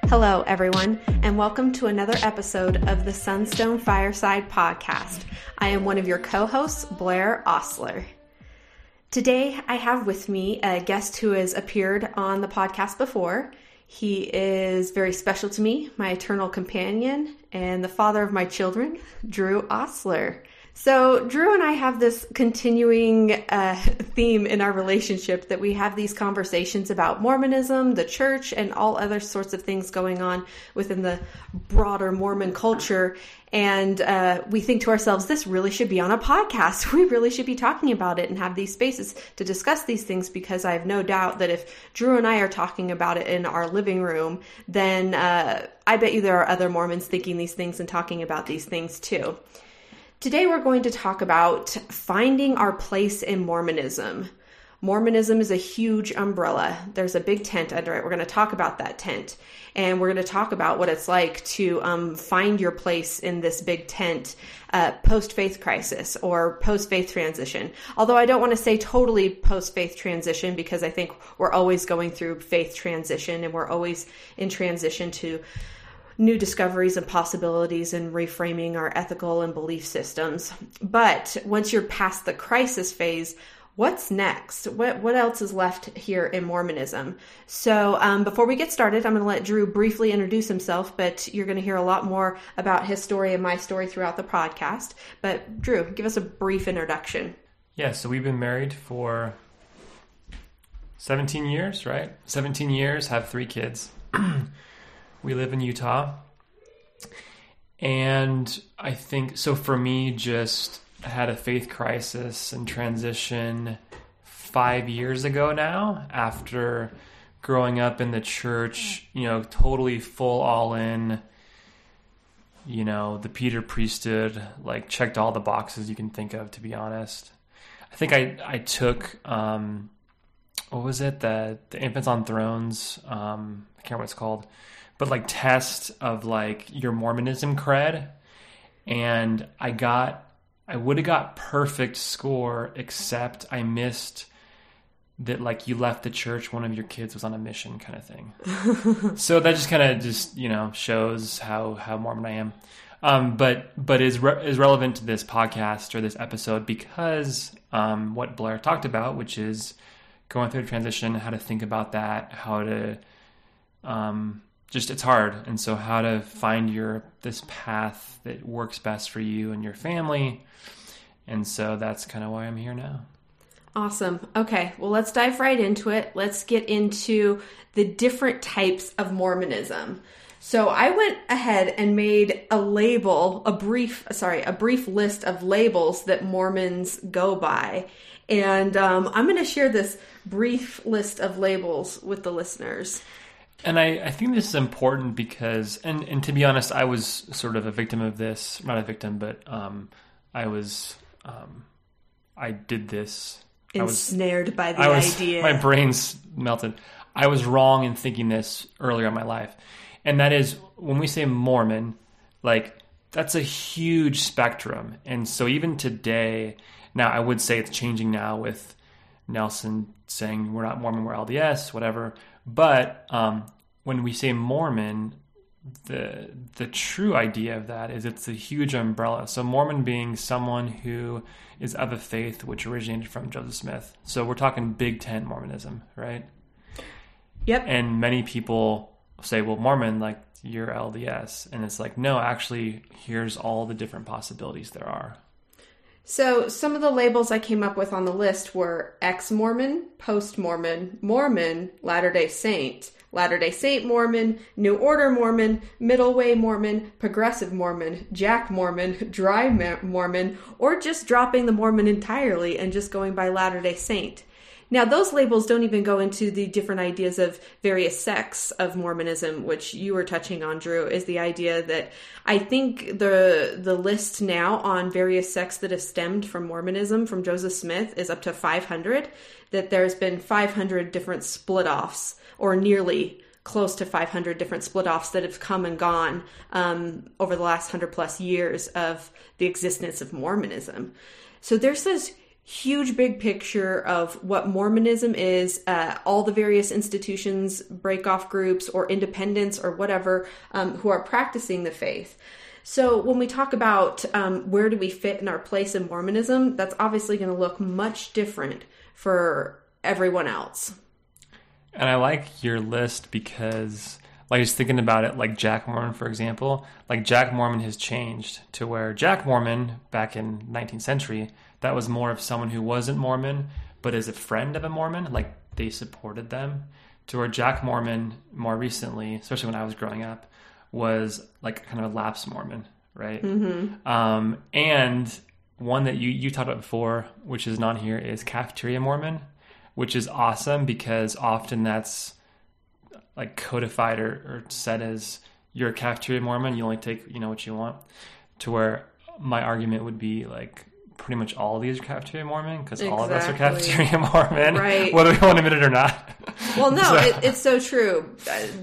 Hello, everyone, and welcome to another episode of the Sunstone Fireside Podcast. I am one of your co-hosts, Blair Osler. Today, I have with me a guest who has appeared on the podcast before. He is very special to me, my eternal companion, and the father of my children, Drew Osler. So Drew and I have this continuing theme in our relationship that we have these conversations about Mormonism, the church, and all other sorts of things going on within the broader Mormon culture. And we think to ourselves, this really should be on a podcast. We really should be talking about it and have these spaces to discuss these things, because I have no doubt that if Drew and I are talking about it in our living room, then I bet you there are other Mormons thinking these things and talking about these things too. Today we're going to talk about finding our place in Mormonism. Mormonism is a huge umbrella. There's a big tent under it. We're going to talk about that tent, and we're going to talk about what it's like to find your place in this big tent post-faith crisis or post-faith transition. Although I don't want to say totally post-faith transition, because I think we're always going through faith transition, and we're always in transition to new discoveries and possibilities and reframing our ethical and belief systems. But once you're past the crisis phase, what's next? What else is left here in Mormonism? So before we get started, I'm going to let Drew briefly introduce himself, but you're going to hear a lot more about his story and my story throughout the podcast. But Drew, give us a brief introduction. Yeah, so we've been married for 17 years, right? 17 years, have 3 kids. We live in Utah, and I think, so for me, just had a faith crisis and transition 5 years ago now, after growing up in the church, totally full all in, the Peter priesthood, like checked all the boxes you can think of, to be honest. I think I took, what was it? The Infants on Thrones, I can't remember what it's called. But like test of like your Mormonism cred, and I would have got perfect score, except I missed that, like, you left the church, one of your kids was on a mission kind of thing. So that just kind of shows how Mormon I am. But is relevant to this podcast or this episode because what Blair talked about, which is going through a transition, how to think about that, how to it's hard. And so how to find this path that works best for you and your family. And so that's kind of why I'm here now. Awesome. Okay. Well, let's dive right into it. Let's get into the different types of Mormonism. So I went ahead and made a brief list of labels that Mormons go by. And I'm going to share this brief list of labels with the listeners. And I think this is important because, and to be honest, I was sort of a victim of this, not a victim, but I did this. Ensnared by the idea. My brain's melted. I was wrong in thinking this earlier in my life. And that is, when we say Mormon, like, that's a huge spectrum. And so even today, now I would say it's changing now with Nelson saying we're not Mormon, we're LDS, whatever. But when we say Mormon, the true idea of that is it's a huge umbrella. So Mormon being someone who is of a faith which originated from Joseph Smith. So we're talking big tent Mormonism, right? Yep. And many people say, well, Mormon, like, you're LDS. And it's like, no, actually, here's all the different possibilities there are. So some of the labels I came up with on the list were ex-Mormon, post-Mormon, Mormon, Latter-day Saint Mormon, New Order Mormon, Middle Way Mormon, Progressive Mormon, Jack Mormon, Dry Mormon, or just dropping the Mormon entirely and just going by Latter-day Saint. Now, those labels don't even go into the different ideas of various sects of Mormonism, which you were touching on, Drew, is the idea that I think the list now on various sects that have stemmed from Mormonism from Joseph Smith is up to 500, that there's been 500 different split-offs, or nearly close to 500 different split-offs that have come and gone over the last 100-plus years of the existence of Mormonism. So there's this huge big picture of what Mormonism is, all the various institutions, break-off groups, or independents, or whatever, who are practicing the faith. So when we talk about where do we fit in our place in Mormonism, that's obviously going to look much different for everyone else. And I like your list because, like, just thinking about it, like Jack Mormon, for example, like Jack Mormon has changed to where Jack Mormon back in 19th century, that was more of someone who wasn't Mormon, but is a friend of a Mormon, like they supported them, to where Jack Mormon more recently, especially when I was growing up, was like kind of a lapsed Mormon, right? Mm-hmm. And one that you talked about before, which is not here, is Cafeteria Mormon, which is awesome because often that's like codified or said as you're a Cafeteria Mormon, you only take, what you want, to where my argument would be like, pretty much all of these are Cafeteria Mormon because all of us are Cafeteria Mormon, right? Whether we want to admit it or not. Well, no, it's so true.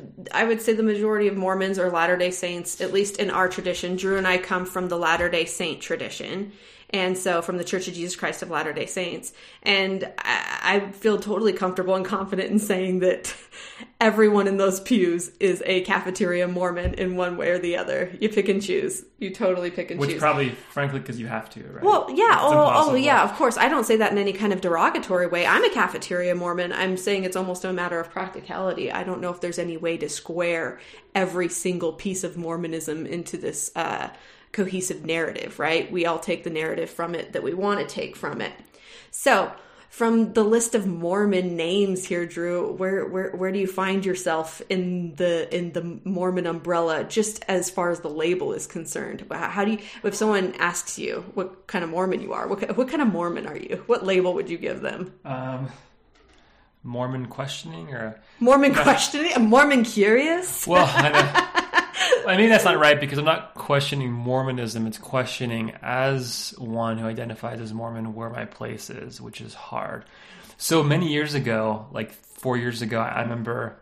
I would say the majority of Mormons are Latter-day Saints, at least in our tradition. Drew and I come from the Latter-day Saint tradition. And so from the Church of Jesus Christ of Latter-day Saints. And I feel totally comfortable and confident in saying that everyone in those pews is a Cafeteria Mormon in one way or the other. You pick and choose. You totally pick and choose. Which probably, frankly, because you have to, right? Well, yeah. Oh, yeah, of course. I don't say that in any kind of derogatory way. I'm a Cafeteria Mormon. I'm saying it's almost a matter of practicality. I don't know if there's any way to square every single piece of Mormonism into this cohesive narrative, right? We all take the narrative from it that we want to take from it. So from the list of Mormon names here, Drew, where do you find yourself in the Mormon umbrella, just as far as the label is concerned? How do you, if someone asks you what kind of Mormon you are, what kind of Mormon are you? What label would you give them? Mormon questioning or Mormon questioning? A Mormon curious? Well, I mean, that's not right because I'm not questioning Mormonism. It's questioning, as one who identifies as Mormon, where my place is, which is hard. So many years ago, like 4 years ago, I remember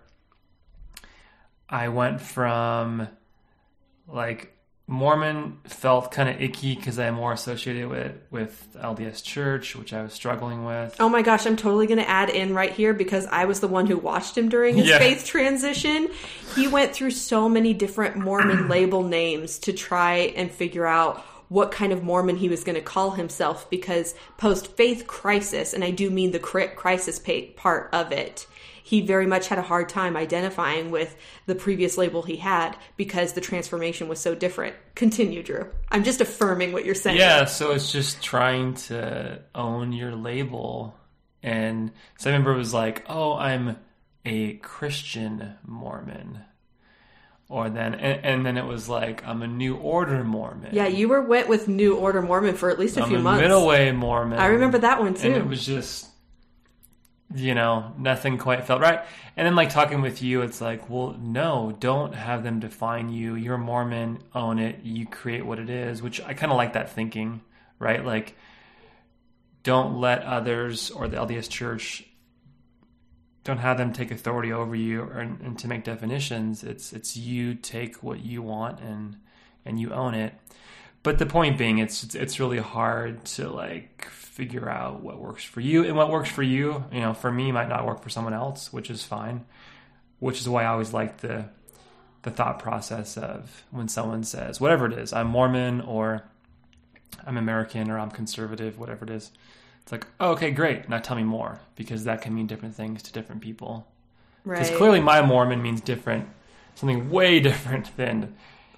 I went from like Mormon felt kind of icky because I'm more associated with LDS Church, which I was struggling with. Oh my gosh, I'm totally going to add in right here because I was the one who watched him during his faith transition. He went through so many different Mormon label names to try and figure out what kind of Mormon he was going to call himself because post-faith crisis, and I do mean the crisis part of it, he very much had a hard time identifying with the previous label he had because the transformation was so different. Continue, Drew. I'm just affirming what you're saying. Yeah, so it's just trying to own your label. And so I remember it was like, oh, I'm a Christian Mormon. Or then, and then it was like, I'm a New Order Mormon. Yeah, you went with New Order Mormon for at least a few months. I'm a Middle Way Mormon. I remember that one too. And it was just, nothing quite felt right. And then like talking with you, it's like, well, no, don't have them define you. You're a Mormon, own it. You create what it is, which I kind of like that thinking, right? Like, don't let others or the LDS Church, don't have them take authority over you and to make definitions. It's you take what you want and you own it. But the point being, it's really hard to like figure out what works for you, and what works for you, for me might not work for someone else, which is fine. Which is why I always like the thought process of when someone says, whatever it is, I'm Mormon or I'm American or I'm conservative, whatever it is. It's like, oh, okay, great. Now tell me more, because that can mean different things to different people. Right. Because clearly my Mormon means something way different than,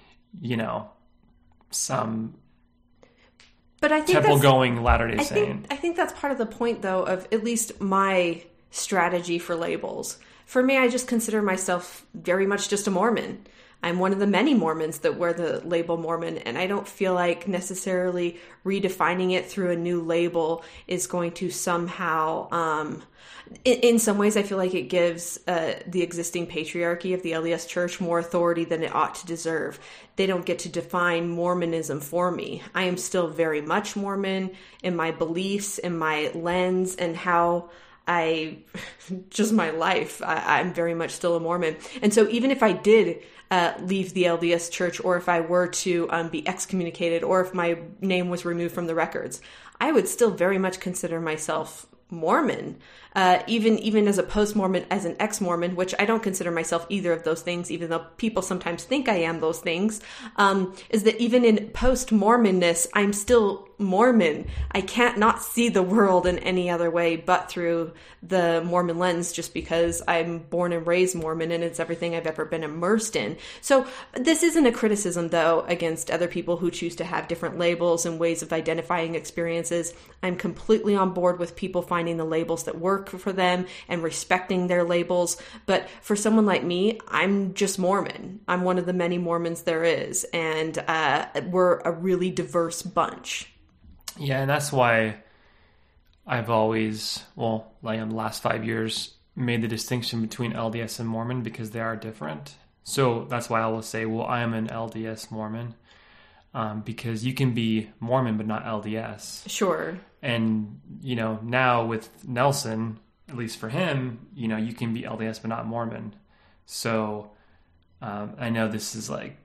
some temple-going Latter-day Saint. I think that's part of the point, though, of at least my strategy for labels. For me, I just consider myself very much just a Mormon. I'm one of the many Mormons that wear the label Mormon, and I don't feel like necessarily redefining it through a new label is going to somehow... in some ways, I feel like it gives the existing patriarchy of the LDS Church more authority than it ought to deserve. They don't get to define Mormonism for me. I am still very much Mormon in my beliefs, in my lens, and how just my life, I'm very much still a Mormon. And so even if I did leave the LDS Church, or if I were to be excommunicated, or if my name was removed from the records, I would still very much consider myself Mormon, even as a post-Mormon, as an ex-Mormon, which I don't consider myself either of those things, even though people sometimes think I am those things, is that even in post-Mormonness, I'm still Mormon. I can't not see the world in any other way but through the Mormon lens, just because I'm born and raised Mormon and it's everything I've ever been immersed in. So this isn't a criticism, though, against other people who choose to have different labels and ways of identifying experiences. I'm completely on board with people finding the labels that work for them and respecting their labels. But for someone like me, I'm just Mormon. I'm one of the many Mormons there is. And we're a really diverse bunch. Yeah, and that's why I've always, like in the last 5 years, made the distinction between LDS and Mormon, because they are different. So that's why I will say, I am an LDS Mormon, because you can be Mormon but not LDS. Sure. And, now with Nelson, at least for him, you can be LDS but not Mormon. So I know this is like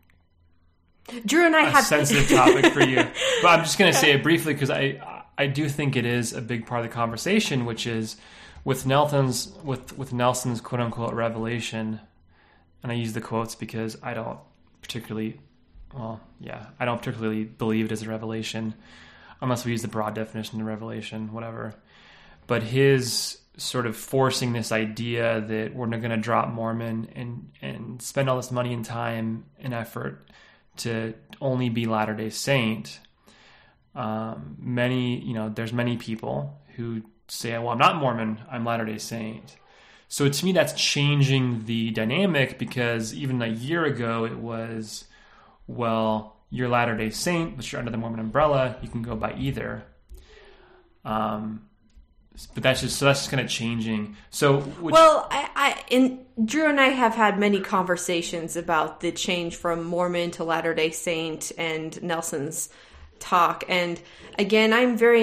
Drew and I have a sensitive topic for you, but I'm just going to say it briefly, because I do think it is a big part of the conversation, which is with Nelson's quote unquote revelation. And I use the quotes because I don't particularly believe it is a revelation, unless we use the broad definition of revelation, whatever. But his sort of forcing this idea that we're not going to drop Mormon and spend all this money and time and effort to only be Latter-day Saint. There's many people who say, I'm not Mormon, I'm Latter-day Saint. So to me, that's changing the dynamic, because even a year ago it was, you're Latter-day Saint, but you're under the Mormon umbrella, you can go by either. But that's just kind of changing. So, Drew and I have had many conversations about the change from Mormon to Latter-day Saint and Nelson's talk. And again, I'm very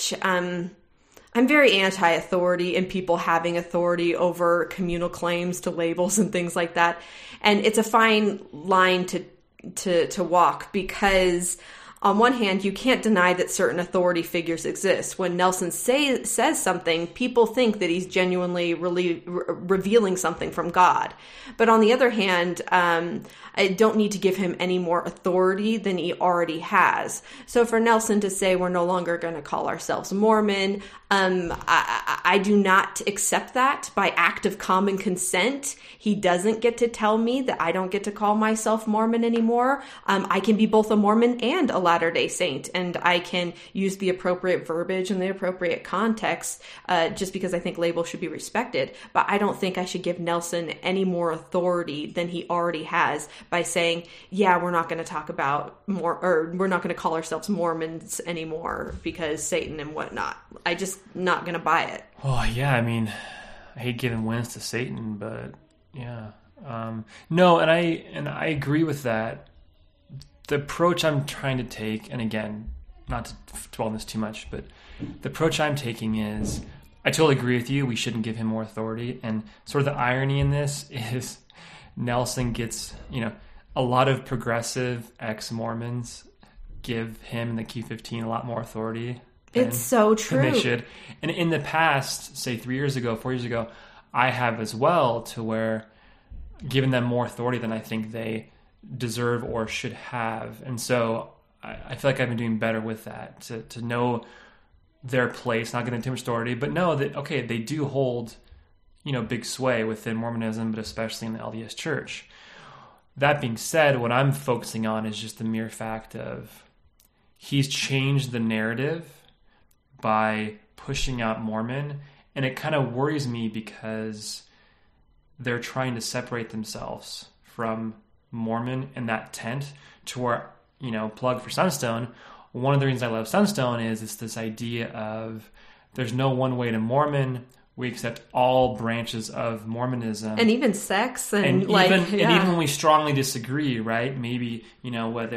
anti-authority and people having authority over communal claims to labels and things like that. And it's a fine line to walk, because on one hand, you can't deny that certain authority figures exist. When Nelson says something, people think that he's genuinely really revealing something from God. But on the other hand, I don't need to give him any more authority than he already has. So for Nelson to say we're no longer going to call ourselves Mormon, I do not accept that by act of common consent. He doesn't get to tell me that I don't get to call myself Mormon anymore. I can be both a Mormon and a Latter-day Saint, and I can use the appropriate verbiage and the appropriate context, just because I think labels should be respected. But I don't think I should give Nelson any more authority than he already has by saying, we're not going to talk about we're not going to call ourselves Mormons anymore because Satan and whatnot. I just not going to buy it. Oh yeah, I mean, I hate giving wins to Satan, but yeah, no, and I agree with that. The approach I'm trying to take, and again, not to dwell on this too much, but the approach I'm taking is, I totally agree with you. We shouldn't give him more authority, and sort of the irony in this is Nelson gets, a lot of progressive ex-Mormons give him and the Q15 a lot more authority. It's so true. Than they should. And in the past, say 4 years ago, I have as well, to where given them more authority than I think they deserve or should have. And so I feel like I've been doing better with that, to know their place, not getting too much authority, but know that, okay, they do hold, big sway within Mormonism, but especially in the LDS Church. That being said, what I'm focusing on is just the mere fact of he's changed the narrative by pushing out Mormon, and it kind of worries me because they're trying to separate themselves from Mormon in that tent, to where, plug for Sunstone, one of the reasons I love Sunstone is it's this idea of there's no one way to Mormon. We accept all branches of Mormonism. And even sex. And even when we strongly disagree, right? Maybe, whether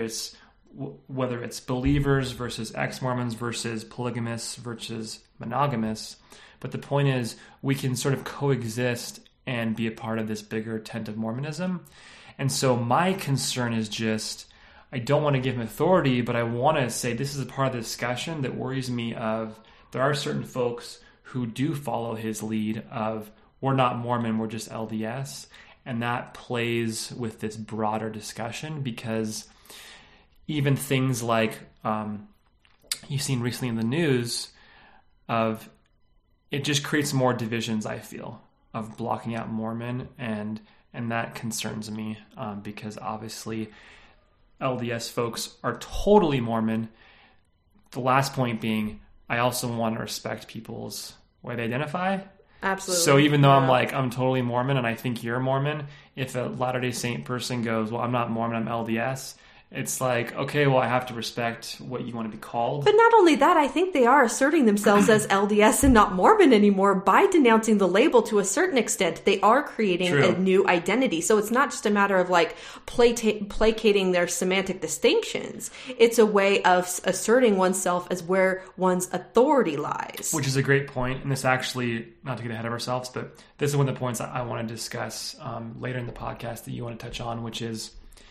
it's believers versus ex-Mormons versus polygamists versus monogamists, But the point is, we can sort of coexist and be a part of this bigger tent of Mormonism. And so my concern is just, I don't want to give him authority, but I want to say this is a part of the discussion that worries me of, there are certain folks who do follow his lead of, we're not Mormon, we're just LDS. And that plays with this broader discussion, because even things like you've seen recently in the news of, it just creates more divisions, I feel, of blocking out Mormon, and that concerns me because obviously LDS folks are totally Mormon. The last point being, I also want to respect people's way they identify. Absolutely. So even though I'm totally Mormon and I think you're Mormon, if a Latter-day Saint person goes, well, I'm not Mormon, I'm LDS, it's like, okay, well, I have to respect what you want to be called. But not only that, I think they are asserting themselves as LDS and not Mormon anymore by denouncing the label to a certain extent. They are creating a new identity. So it's not just a matter of like placating their semantic distinctions. It's a way of asserting oneself as where one's authority lies. Which is a great point. And this actually, not to get ahead of ourselves, but this is one of the points I want to discuss later in the podcast that you want to touch on, which is,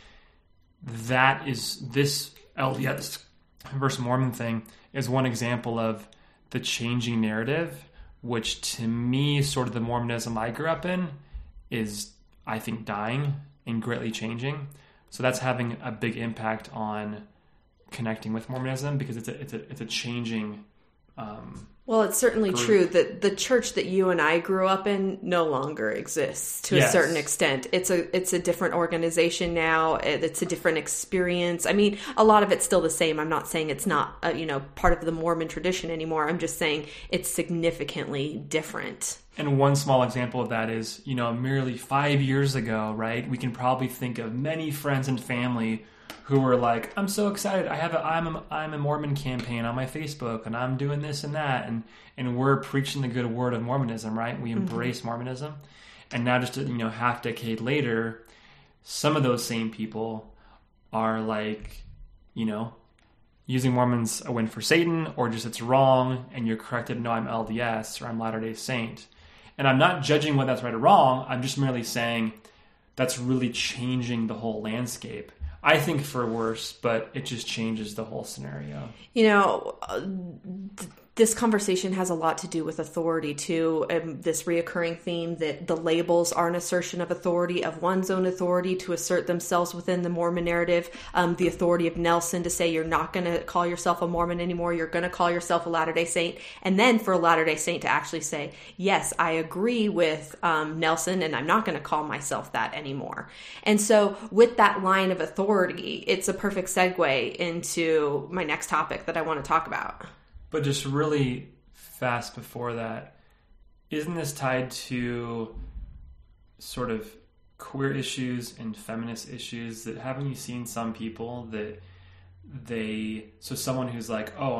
that is, this LDS versus Mormon thing is one example of the changing narrative, which to me, sort of the Mormonism I grew up in, is, I think, dying and greatly changing. So that's having a big impact on connecting with Mormonism, because it's a changing well, it's certainly group. true that the church that you and I grew up in no longer exists to a certain extent. It's a different organization now. It's a different experience. I mean, a lot of it's still the same. I'm not saying it's not part of the Mormon tradition anymore. I'm just saying it's significantly different. And one small example of that is, merely 5 years ago, right? We can probably think of many friends and family who were like, I'm so excited. I'm a Mormon campaign on my Facebook, and I'm doing this and that. And we're preaching the good word of Mormonism, right? We embrace Mormonism. And now just a half decade later, some of those same people are like, using Mormons a win for Satan, or just it's wrong and you're corrected. No, I'm LDS or I'm Latter-day Saint. And I'm not judging whether that's right or wrong. I'm just merely saying that's really changing the whole landscape. I think for worse, but it just changes the whole scenario. This conversation has a lot to do with authority too. This reoccurring theme that the labels are an assertion of authority, of one's own authority to assert themselves within the Mormon narrative. The authority of Nelson to say you're not going to call yourself a Mormon anymore. You're going to call yourself a Latter-day Saint. And then for a Latter-day Saint to actually say, yes, I agree with Nelson, and I'm not going to call myself that anymore. And so with that line of authority, it's a perfect segue into my next topic that I want to talk about. But just really fast before that, isn't this tied to sort of queer issues and feminist issues? That haven't you seen some people that someone who's like, oh,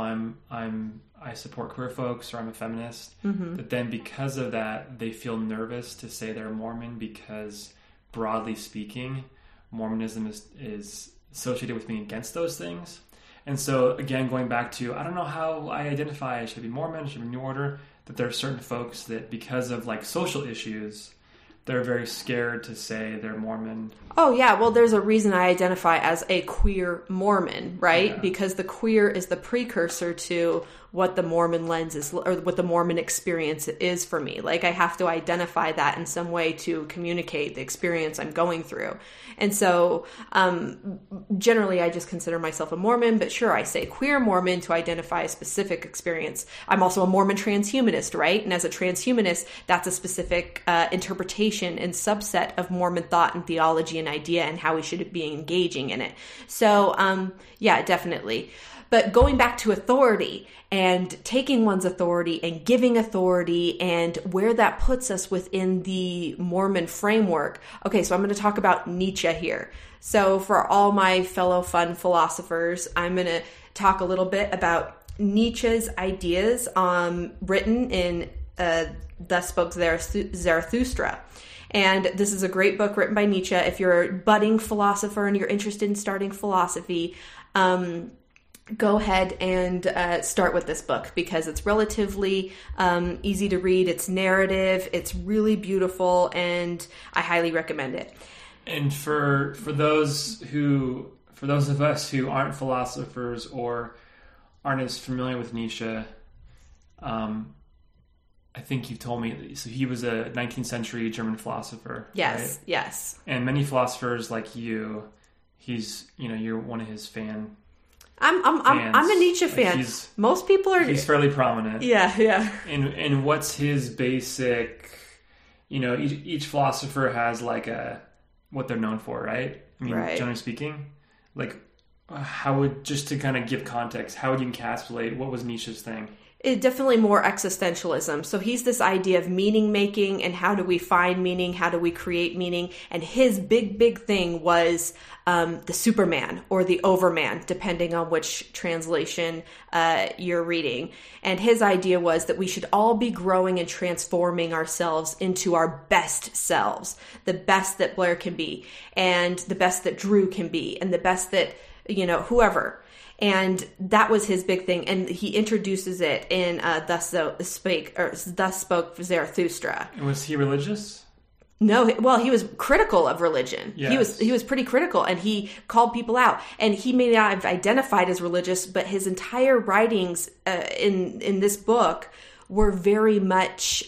I support queer folks, or I'm a feminist, but then because of that, they feel nervous to say they're Mormon, because broadly speaking, Mormonism is associated with being against those things. And so, again, going back to, I don't know how I identify, should I be Mormon, should I be New Order, that there are certain folks that because of like social issues, they're very scared to say they're Mormon. Oh, yeah. Well, there's a reason I identify as a queer Mormon, right? Yeah. Because the queer is the precursor to what the Mormon lens is, or what the Mormon experience is for me. Like, I have to identify that in some way to communicate the experience I'm going through. And so, generally, I just consider myself a Mormon, but sure, I say queer Mormon to identify a specific experience. I'm also a Mormon transhumanist, right? And as a transhumanist, that's a specific interpretation and subset of Mormon thought and theology and idea, and how we should be engaging in it. So, yeah, definitely. But going back to authority and taking one's authority and giving authority and where that puts us within the Mormon framework. Okay, so I'm going to talk about Nietzsche here. So for all my fellow fun philosophers, I'm going to talk a little bit about Nietzsche's ideas written in Thus Spoke Zarathustra. And this is a great book written by Nietzsche. If you're a budding philosopher and you're interested in starting philosophy, go ahead and start with this book because it's relatively easy to read. It's narrative. It's really beautiful, and I highly recommend it. And for those of us who aren't philosophers or aren't as familiar with Nietzsche, I think you've told me, so he was a 19th century German philosopher. Yes, right? yes. And many philosophers like you're one of his fans. I'm a Nietzsche fan. Most people are. He's fairly prominent. Yeah. And what's his basic? Each philosopher has like what they're known for, right? I mean, right. Generally speaking, like just to kind of give context, how would you encapsulate what was Nietzsche's thing? It definitely more existentialism. So he's this idea of meaning making and how do we find meaning? How do we create meaning? And his big thing was the Superman or the Overman, depending on which translation you're reading. And his idea was that we should all be growing and transforming ourselves into our best selves, the best that Blair can be, and the best that Drew can be, and the best that, whoever. And that was his big thing. And he introduces it in Thus Spoke Zarathustra. And was he religious? No, well, he was critical of religion. Yes. He was pretty critical, and he called people out. And he may not have identified as religious, but his entire writings in this book were very much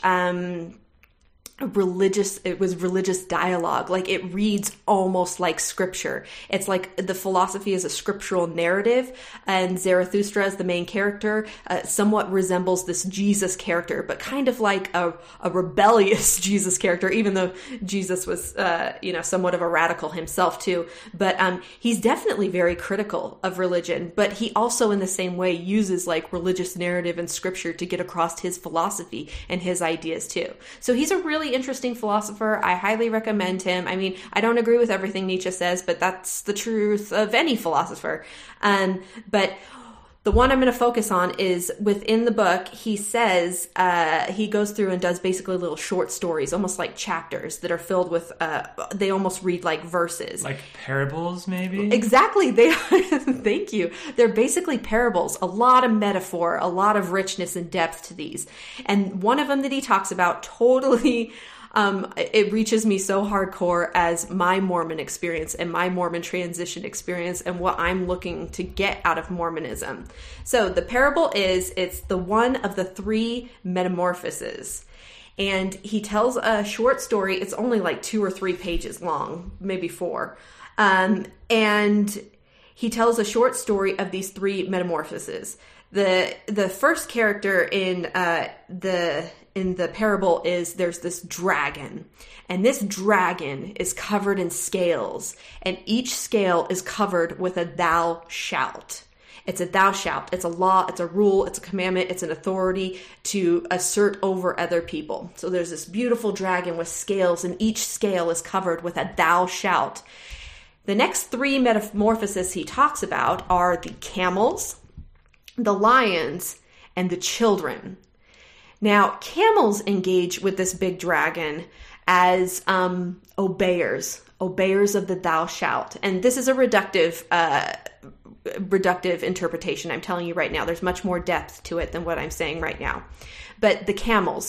religious. It was religious dialogue. Like, it reads almost like scripture. It's like the philosophy is a scriptural narrative, and Zarathustra, as the main character, somewhat resembles this Jesus character, but kind of like a rebellious Jesus character, even though Jesus was somewhat of a radical himself too. But he's definitely very critical of religion, but he also in the same way uses like religious narrative and scripture to get across his philosophy and his ideas too. So he's a really interesting philosopher. I highly recommend him. I mean, I don't agree with everything Nietzsche says, but that's the truth of any philosopher. But the one I'm going to focus on is within the book. He says, he goes through and does basically little short stories, almost like chapters that are filled with, they almost read like verses. Like parables, maybe? Exactly. They are. Thank you. They're basically parables, a lot of metaphor, a lot of richness and depth to these. And one of them that he talks about totally, it reaches me so hardcore as my Mormon experience and my Mormon transition experience and what I'm looking to get out of Mormonism. So the parable it's the one of the three metamorphoses. And he tells a short story. It's only like 2 or 3 pages long, maybe 4. And he tells a short story of these 3 metamorphoses. The first character in the parable is there's this dragon, and this dragon is covered in scales, and each scale is covered with a thou shalt. It's a thou shalt. It's a law. It's a rule. It's a commandment. It's an authority to assert over other people. So there's this beautiful dragon with scales, and each scale is covered with a thou shalt. The next 3 metamorphoses he talks about are the camels, the lions, and the children. Now, camels engage with this big dragon as obeyers of the thou shalt. And this is a reductive interpretation. I'm telling you right now, there's much more depth to it than what I'm saying right now. But the camels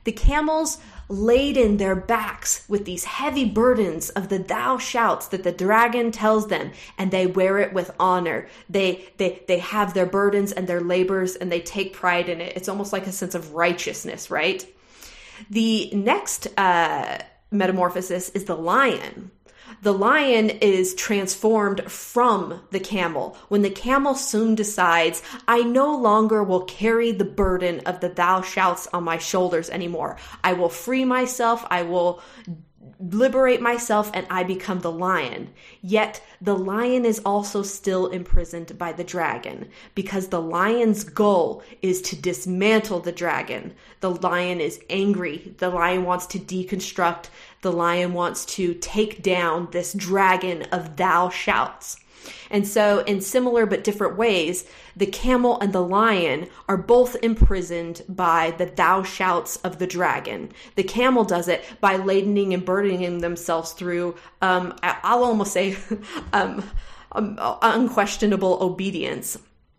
laden their backs with these heavy burdens of the thou shalts that the dragon tells them, and they wear it with honor. They have their burdens and their labors, and they take pride in it. It's almost like a sense of righteousness, right? The next metamorphosis is the lion. The lion is transformed from the camel when the camel soon decides, I no longer will carry the burden of the thou shalts on my shoulders anymore. I will free myself. I will liberate myself, and I become the lion. Yet the lion is also still imprisoned by the dragon because the lion's goal is to dismantle the dragon. The lion is angry. The lion wants to deconstruct. The lion wants to take down this dragon of thou shalts. And so in similar but different ways, the camel and the lion are both imprisoned by the thou shalts of the dragon. The camel does it by ladening and burdening themselves through, I'll almost say, unquestionable obedience.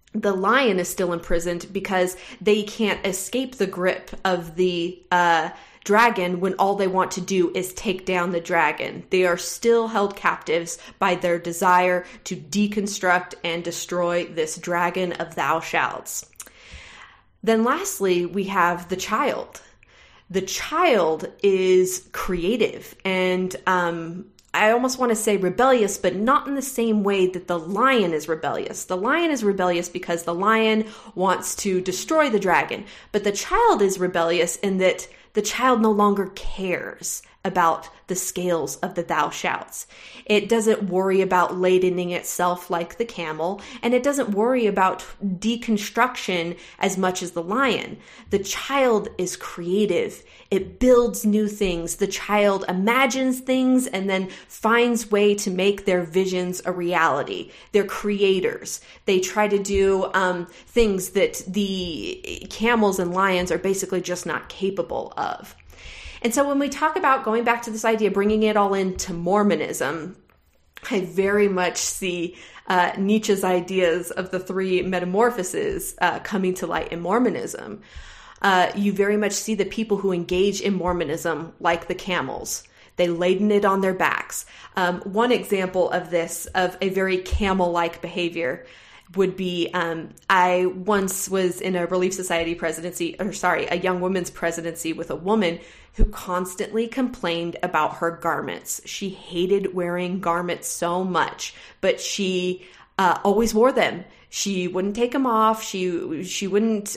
the lion is still imprisoned because they can't escape the grip of the dragon when all they want to do is take down the dragon. They are still held captives by their desire to deconstruct and destroy this dragon of thou shalts. Then lastly, we have the child. The child is creative and I almost want to say rebellious, but not in the same way that the lion is rebellious. The lion is rebellious because the lion wants to destroy the dragon, but the child is rebellious in that the child no longer cares about the scales of the thou shalts. It doesn't worry about ladening itself like the camel, and it doesn't worry about deconstruction as much as the lion. The child is creative. It builds new things. The child imagines things and then finds way to make their visions a reality. They're creators. They try to do things that the camels and lions are basically just not capable of. And so when we talk about going back to this idea, bringing it all into Mormonism, I very much see Nietzsche's ideas of the three metamorphoses coming to light in Mormonism. You very much see the people who engage in Mormonism like the camels. They laden it on their backs. One example of this, of a very camel-like behavior, would be, I once was in a Relief Society a young women's presidency with a woman who constantly complained about her garments. She hated wearing garments so much, but she always wore them. She wouldn't take them off. She wouldn't,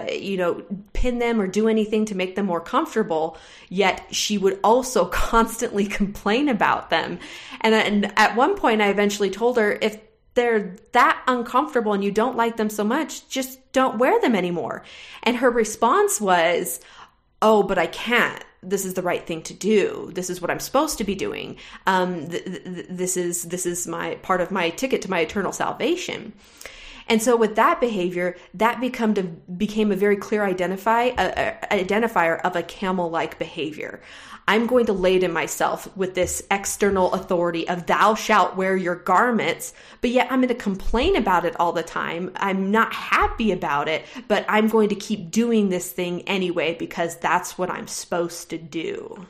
pin them or do anything to make them more comfortable. Yet she would also constantly complain about them. And at one point, I eventually told her, if they're that uncomfortable and you don't like them so much, just don't wear them anymore. And her response was, oh, but I can't. This is the right thing to do. This is what I'm supposed to be doing. This is my part of my ticket to my eternal salvation. And so with that behavior, that became a very clear identifier of a camel-like behavior. I'm going to laden myself with this external authority of thou shalt wear your garments, but yet I'm going to complain about it all the time. I'm not happy about it, but I'm going to keep doing this thing anyway because that's what I'm supposed to do.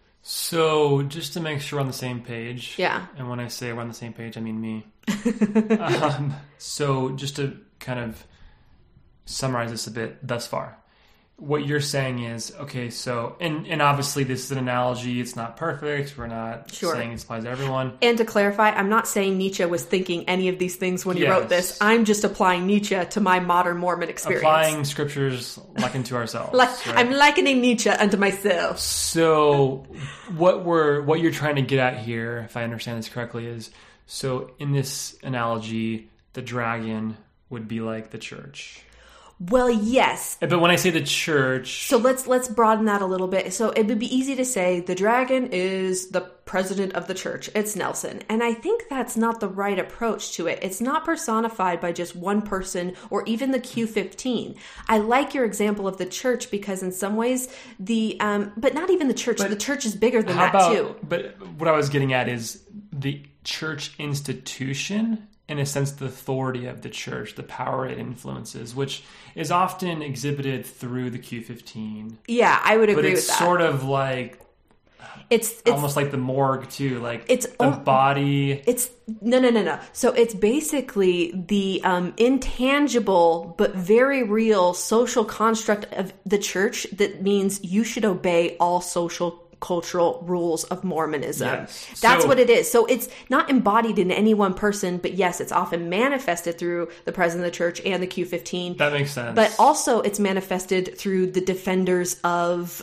So just to make sure we're on the same page. Yeah. And when I say we're on the same page, I mean me. So just to kind of summarize this a bit thus far. What you're saying is, okay, so, and obviously this is an analogy. It's not perfect. We're not saying it applies to everyone. And to clarify, I'm not saying Nietzsche was thinking any of these things when he wrote this. I'm just applying Nietzsche to my modern Mormon experience. Applying scriptures likened to ourselves. Right? I'm likening Nietzsche unto myself. So what you're trying to get at here, if I understand this correctly, is, so in this analogy, the dragon would be like the church. Well, yes. But when I say the church... So let's broaden that a little bit. So it would be easy to say the dragon is the president of the church. It's Nelson. And I think that's not the right approach to it. It's not personified by just one person or even the Q15. I like your example of the church because in some ways but not even the church. The church is bigger than that too. But what I was getting at is the church institution, in a sense, the authority of the church, the power it influences, which is often exhibited through the Q15. Yeah, I would agree with that. But it's sort of like... It's almost like the morgue, too. Like, it's the body... No. So it's basically the intangible but very real social construct of the church that means you should obey all social cultural rules of Mormonism. Yes. That's what it is. So it's not embodied in any one person, but yes, it's often manifested through the president of the church and the Q15. That makes sense. But also it's manifested through the defenders of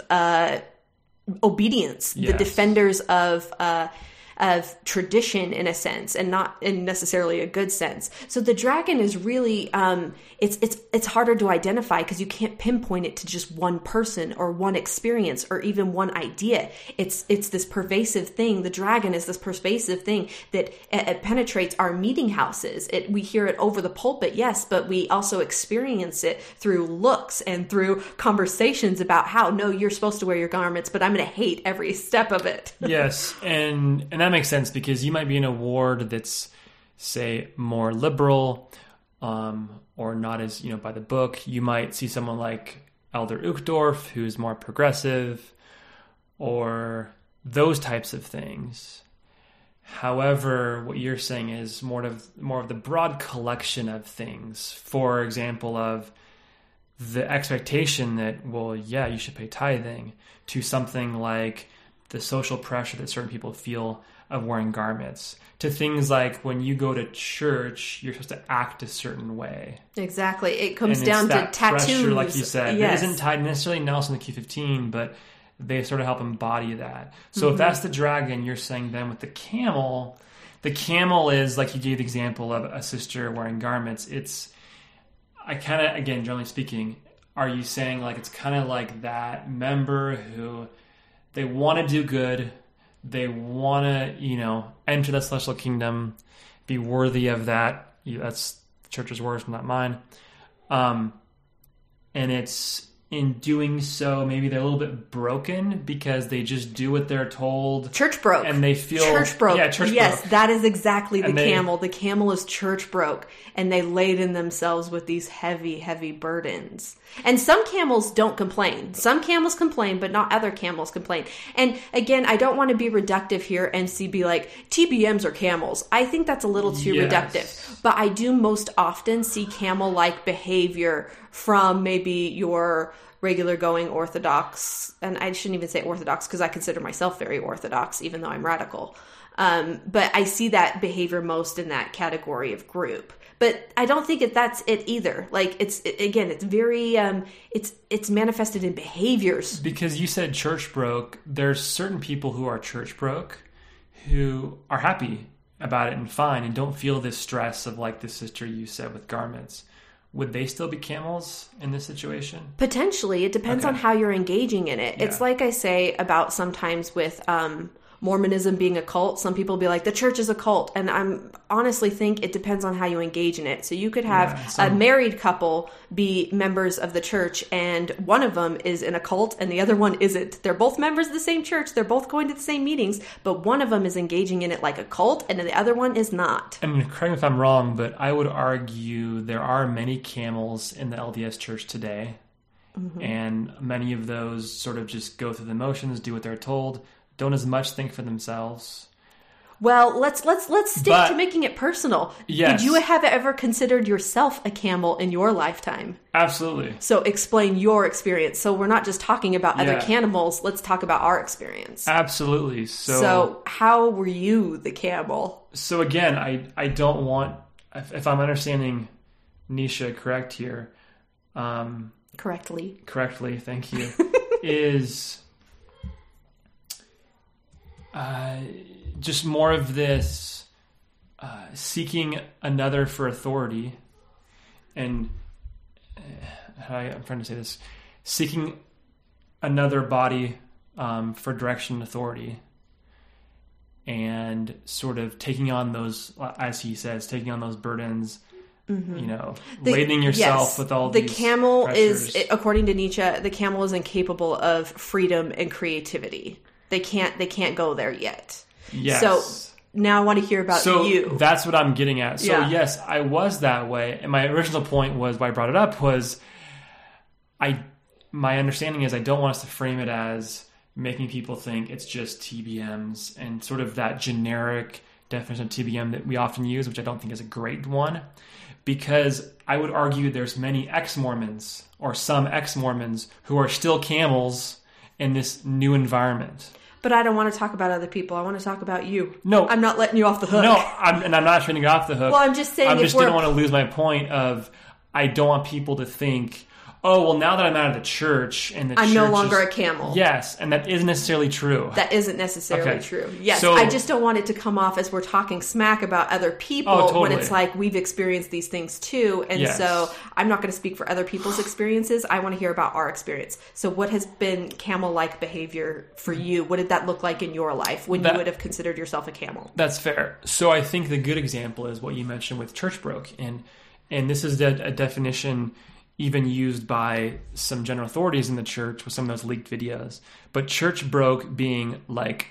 obedience, the defenders of tradition in a sense, and not in necessarily a good sense. So the dragon is really it's harder to identify because you can't pinpoint it to just one person or one experience or even one idea. It's this pervasive thing. The dragon is this pervasive thing that it penetrates our meeting houses. We hear it over the pulpit, yes, but we also experience it through looks and through conversations about how, no, you're supposed to wear your garments, but I'm going to hate every step of it. Yes, and that makes sense because you might be in a ward that's, say, more liberal, or not as, by the book. You might see someone like Elder Uchtdorf, who's more progressive, or those types of things. However, what you're saying is more of the broad collection of things. For example, of the expectation that, well, yeah, you should pay tithing, to something like the social pressure that certain people feel of wearing garments, to things like when you go to church, you're supposed to act a certain way. Exactly. It comes down to tattoos. Pressure, like you said. Yes. It isn't tied necessarily Nelson the Q15, but they sort of help embody that. So if that's the dragon, you're saying then with the camel is, like you gave the example of a sister wearing garments. Again, generally speaking, are you saying like it's kind of like that member who they want to do good, they want to, enter the celestial kingdom, be worthy of that. That's the church's words, not mine. And it's in doing so, maybe they're a little bit broken because they just do what they're told. Church broke. And they feel... Church broke. Yeah, church broke. Yes, that is exactly the camel. The camel is church broke. And they laden themselves with these heavy, heavy burdens. And some camels don't complain. Some camels complain, but not other camels complain. And again, I don't want to be reductive here and be like, TBMs are camels. I think that's a little too reductive. But I do most often see camel-like behavior from maybe your regular going Orthodox, and I shouldn't even say Orthodox because I consider myself very Orthodox, even though I'm radical. But I see that behavior most in that category of group. But I don't think that's it either. Like it's very it's manifested in behaviors. Because you said church broke, there's certain people who are church broke who are happy about it and fine and don't feel this stress of like the sister you said with garments. Would they still be camels in this situation? Potentially. It depends on how you're engaging in it. Yeah. It's like I say about sometimes with Mormonism being a cult. Some people be like, the church is a cult. And I honestly think it depends on how you engage in it. So you could have a married couple be members of the church and one of them is in a cult and the other one isn't. They're both members of the same church. They're both going to the same meetings, but one of them is engaging in it like a cult and the other one is not. And correct me if I'm wrong, but I would argue there are many camels in the LDS church today. Mm-hmm. And many of those sort of just go through the motions, do what they're told, don't as much think for themselves. Well, let's stick to making it personal. Yes. Did you have ever considered yourself a camel in your lifetime? Absolutely. So explain your experience. So we're not just talking about other camels. Let's talk about our experience. Absolutely. So how were you the camel? So again, I don't want, if I'm understanding Nisha correct here. Correctly, thank you. is... just more of this seeking another for authority, and I'm trying to say this, seeking another body for direction and authority, and sort of taking on those, as he says, taking on those burdens. Mm-hmm. Laden yourself with all these camel pressures. Is, according to Nietzsche, the camel is incapable of freedom and creativity. They can't go there yet. Yes. So now I want to hear about you. So that's what I'm getting at. So yes, I was that way. And my original point was, why I brought it up was, my understanding is I don't want us to frame it as making people think it's just TBMs and sort of that generic definition of TBM that we often use, which I don't think is a great one. Because I would argue there's many ex-Mormons or some ex-Mormons who are still camels in this new environment. But I don't want to talk about other people. I want to talk about you. No. I'm not letting you off the hook. No, I'm not trying to get off the hook. Well, I'm just saying... I just didn't want to lose my point of, I don't want people to think, oh, well, now that I'm out of the church and the I'm church no longer a camel. Yes, and that isn't necessarily true. That isn't necessarily true. Yes, so, I just don't want it to come off as we're talking smack about other people when it's like we've experienced these things too. And so I'm not going to speak for other people's experiences. I want to hear about our experience. So what has been camel-like behavior for you? What did that look like in your life when you would have considered yourself a camel? That's fair. So I think the good example is what you mentioned with church broke. And this is a definition even used by some general authorities in the church with some of those leaked videos. But church broke being like,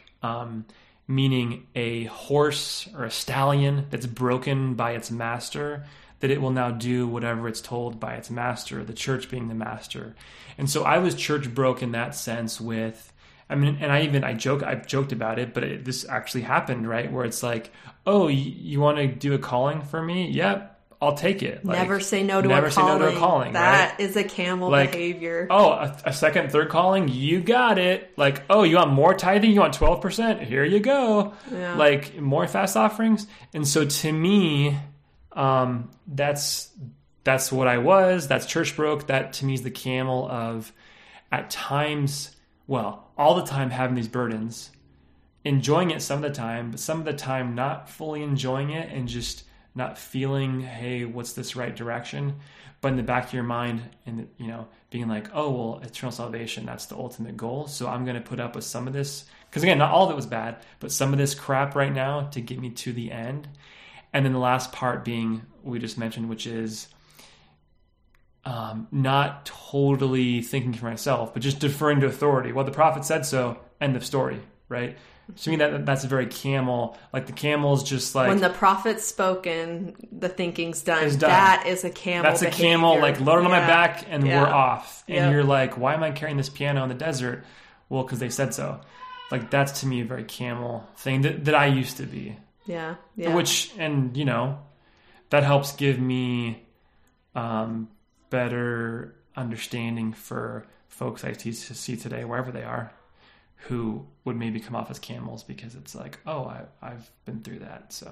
meaning a horse or a stallion that's broken by its master, that it will now do whatever it's told by its master, the church being the master. And so I was church broke in that sense with, I mean, and I've joked about it, but this actually happened, right? Where it's like, oh, you want to do a calling for me? Yep. I'll take it. Like, never say no to a calling. Never say no to a calling. That right? is a camel behavior. Oh, a second, third calling? You got it. Like, oh, you want more tithing? You want 12%? Here you go. Yeah. Like, more fast offerings. And so to me, that's what I was. That's church broke. That to me is the camel of, at times, well, all the time having these burdens, enjoying it some of the time, but some of the time not fully enjoying it and just not feeling, hey, what's this right direction? But in the back of your mind, and being like, oh, well, eternal salvation, that's the ultimate goal. So I'm going to put up with some of this. Because again, not all of it was bad, but some of this crap right now to get me to the end. And then the last part being, we just mentioned, which is not totally thinking for myself, but just deferring to authority. Well, the prophet said so, end of story, right? To me, that's a very camel. Like the camel's just like, when the prophet's spoken, the thinking's done. That is a camel. That's behavior. A camel, like load it on my back and we're off. And you're like, why am I carrying this piano in the desert? Well, because they said so. Like that's to me a very camel thing that I used to be. Yeah. Which, and that helps give me better understanding for folks I see today, wherever they are, who would maybe come off as camels, because it's like, oh, I've been through that. So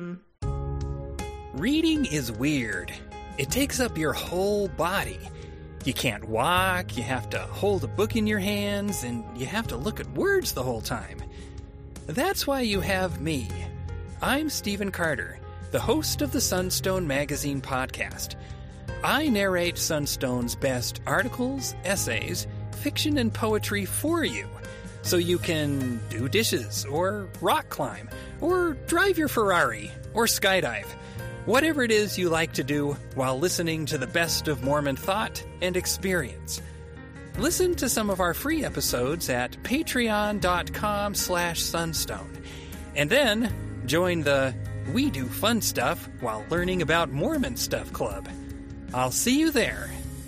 Reading is weird. It takes up your whole body. You can't walk, you have to hold a book in your hands, and you have to look at words the whole time. That's why you have me. I'm Stephen Carter, the host of the Sunstone Magazine podcast. I narrate Sunstone's best articles, essays, fiction, and poetry for you, so you can do dishes, or rock climb, or drive your Ferrari, or skydive. Whatever it is you like to do while listening to the best of Mormon thought and experience. Listen to some of our free episodes at patreon.com/sunstone. And then join the We Do Fun Stuff While Learning About Mormon Stuff Club. I'll see you there.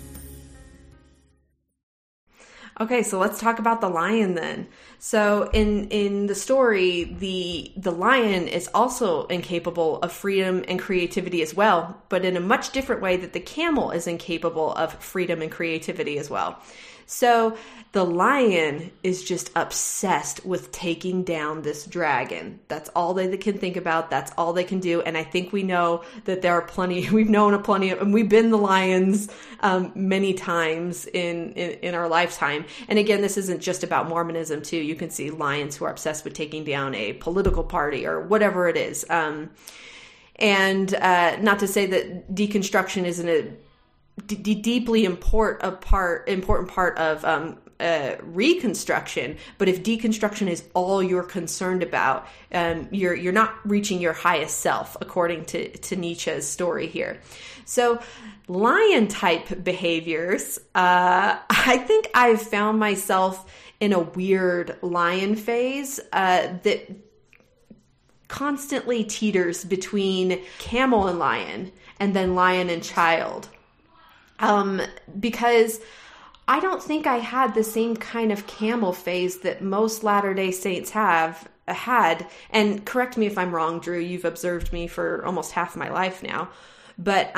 Okay, so let's talk about the lion then. So in the story, the lion is also incapable of freedom and creativity as well, but in a much different way that the camel is incapable of freedom and creativity as well. So the lion is just obsessed with taking down this dragon. That's all they can think about. That's all they can do. And I think we know that there are plenty, we've known a plenty of, and we've been the lions many times in our lifetime. And again, this isn't just about Mormonism too. You can see lions who are obsessed with taking down a political party or whatever it is. And not to say that deconstruction isn't a deeply important part of reconstruction, but if deconstruction is all you're concerned about, you're not reaching your highest self, according to Nietzsche's story here. So lion type behaviors, I think I've found myself in a weird lion phase that constantly teeters between camel and lion, and then lion and child. Because I don't think I had the same kind of camel phase that most Latter-day Saints had. And correct me if I'm wrong, Drew, you've observed me for almost half my life now. But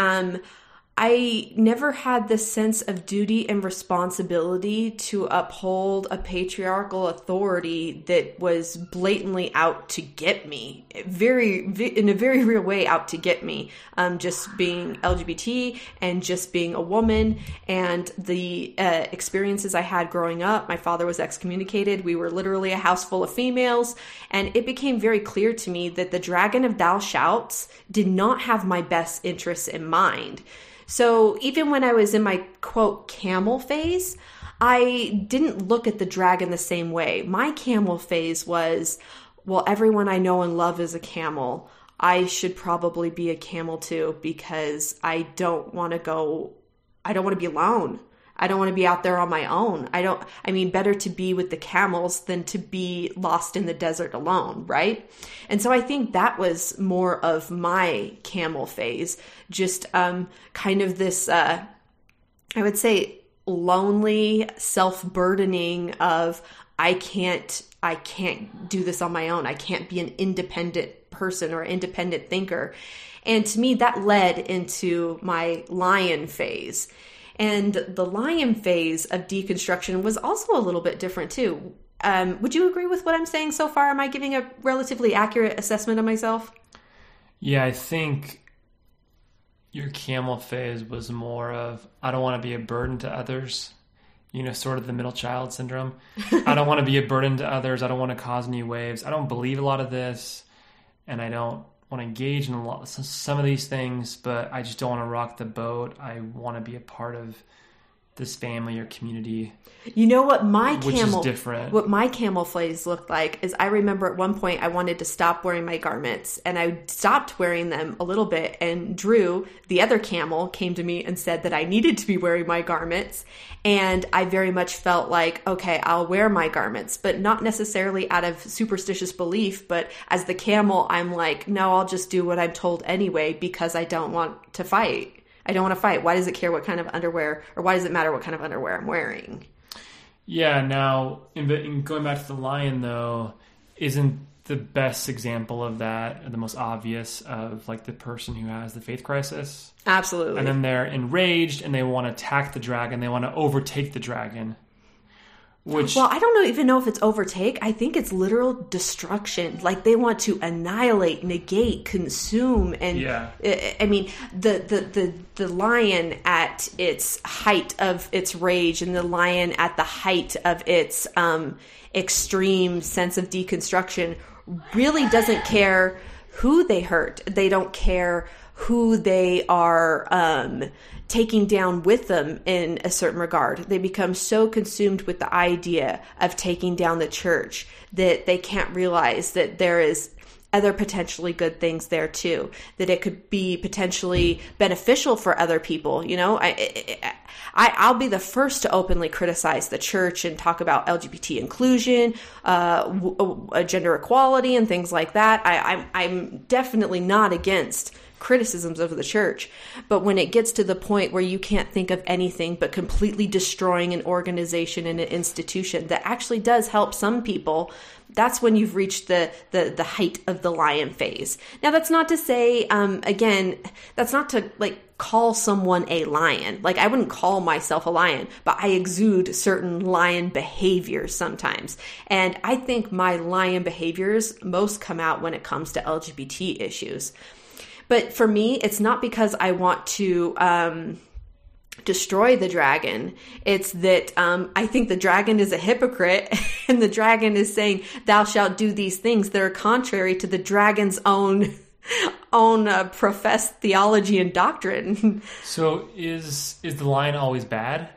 I never had the sense of duty and responsibility to uphold a patriarchal authority that was blatantly out to get me, in a very real way out to get me. Just being LGBT and just being a woman, and the experiences I had growing up. My father was excommunicated. We were literally a house full of females, and it became very clear to me that the dragon of thou shouts did not have my best interests in mind. So even when I was in my, quote, camel phase, I didn't look at the dragon the same way. My camel phase was, well, everyone I know and love is a camel. I should probably be a camel too, because I don't want to be alone. I don't want to be out there on my own. Better to be with the camels than to be lost in the desert alone, right? And so I think that was more of my camel phase, just kind of this, I would say, lonely, self-burdening of, I can't do this on my own. I can't be an independent person or independent thinker. And to me, that led into my lion phase. And the lion phase of deconstruction was also a little bit different too. Would you agree with what I'm saying so far? Am I giving a relatively accurate assessment of myself? Yeah, I think your camel phase was more of, I don't want to be a burden to others. Sort of the middle child syndrome. I don't want to be a burden to others. I don't want to cause any waves. I don't believe a lot of this. And I don't want to engage in some of these things, but I just don't want to rock the boat. I want to be a part of this family or community. You know what which is different. What my camel phase looked like is, I remember at one point I wanted to stop wearing my garments, and I stopped wearing them a little bit, and Drew, the other camel, came to me and said that I needed to be wearing my garments. And I very much felt like, okay, I'll wear my garments, but not necessarily out of superstitious belief. But as the camel, I'm like, no, I'll just do what I'm told anyway, because I don't want to fight. I don't want to fight. Why does it care what kind of underwear, or why does it matter what kind of underwear I'm wearing? Yeah, now, in going back to the lion, though, isn't the best example of that, or the most obvious, of like the person who has the faith crisis? Absolutely. And then they're enraged and they want to attack the dragon. They want to overtake the dragon. Well, I don't even know if it's overtake. I think it's literal destruction. Like, they want to annihilate, negate, consume, and yeah. I mean, the lion at its height of its rage, and the lion at the height of its extreme sense of deconstruction, really doesn't care who they hurt. They don't care who they are taking down with them in a certain regard. They become so consumed with the idea of taking down the church that they can't realize that there is other potentially good things there too, that it could be potentially beneficial for other people. I'll be the first to openly criticize the church and talk about LGBT inclusion, gender equality, and things like that. I'm definitely not against criticisms of the church, but when it gets to the point where you can't think of anything but completely destroying an organization and an institution that actually does help some people, that's when you've reached the height of the lion phase. Now, that's not to say, again, that's not to call someone a lion. I wouldn't call myself a lion, but I exude certain lion behaviors sometimes. And I think my lion behaviors most come out when it comes to LGBT issues. But for me, it's not because I want to destroy the dragon. It's that I think the dragon is a hypocrite, and the dragon is saying, thou shalt do these things that are contrary to the dragon's own professed theology and doctrine. So is the lion always bad?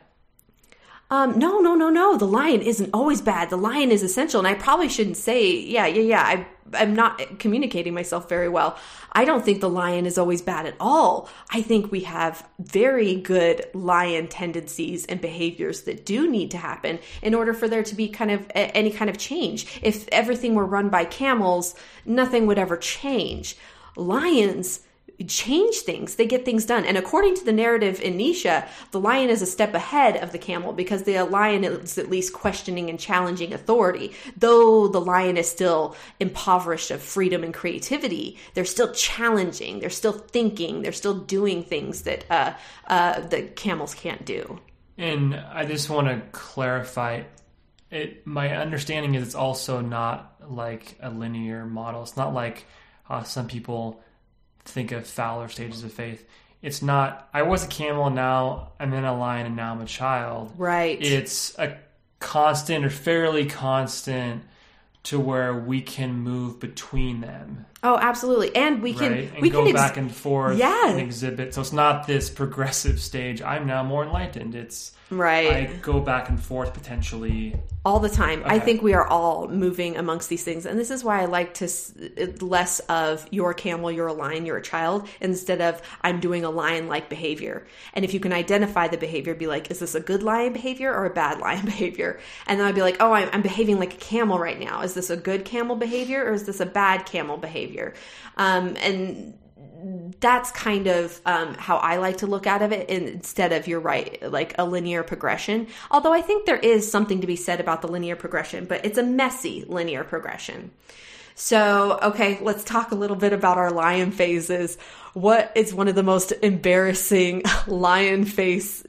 No. The lion isn't always bad. The lion is essential. And I probably shouldn't say, yeah. I'm not communicating myself very well. I don't think the lion is always bad at all. I think we have very good lion tendencies and behaviors that do need to happen in order for there to be any kind of change. If everything were run by camels, nothing would ever change. Lions change things. They get things done. And according to the narrative in Nisha, the lion is a step ahead of the camel, because the lion is at least questioning and challenging authority. Though the lion is still impoverished of freedom and creativity, they're still challenging, they're still thinking, they're still doing things that the camels can't do. And I just want to clarify, my understanding is it's also not like a linear model. It's not like some people think of Fowler stages of faith. It's not, I was a camel and now I'm in a lion and now I'm a child. Right. It's a constant or fairly constant to where we can move between them. Oh, absolutely. And we can right? And we go can back and forth Yeah. and exhibit. So it's not this progressive stage. I'm now more enlightened. It's right. I go back and forth potentially all the time. I Okay. think we are all moving amongst these things. And this is why I like to less of you're a camel, you're a lion, you're a child, instead of I'm doing a lion-like behavior. And if you can identify the behavior, be like, is this a good lion behavior or a bad lion behavior? And then I'd be like, oh, I'm behaving like a camel right now. Is this a good camel behavior or is this a bad camel behavior? And that's kind of how I like to look at it, instead of, you're right, like a linear progression. Although I think there is something to be said about the linear progression, but it's a messy linear progression. So, okay, let's talk a little bit about our lion phases. What is one of the most embarrassing lion phase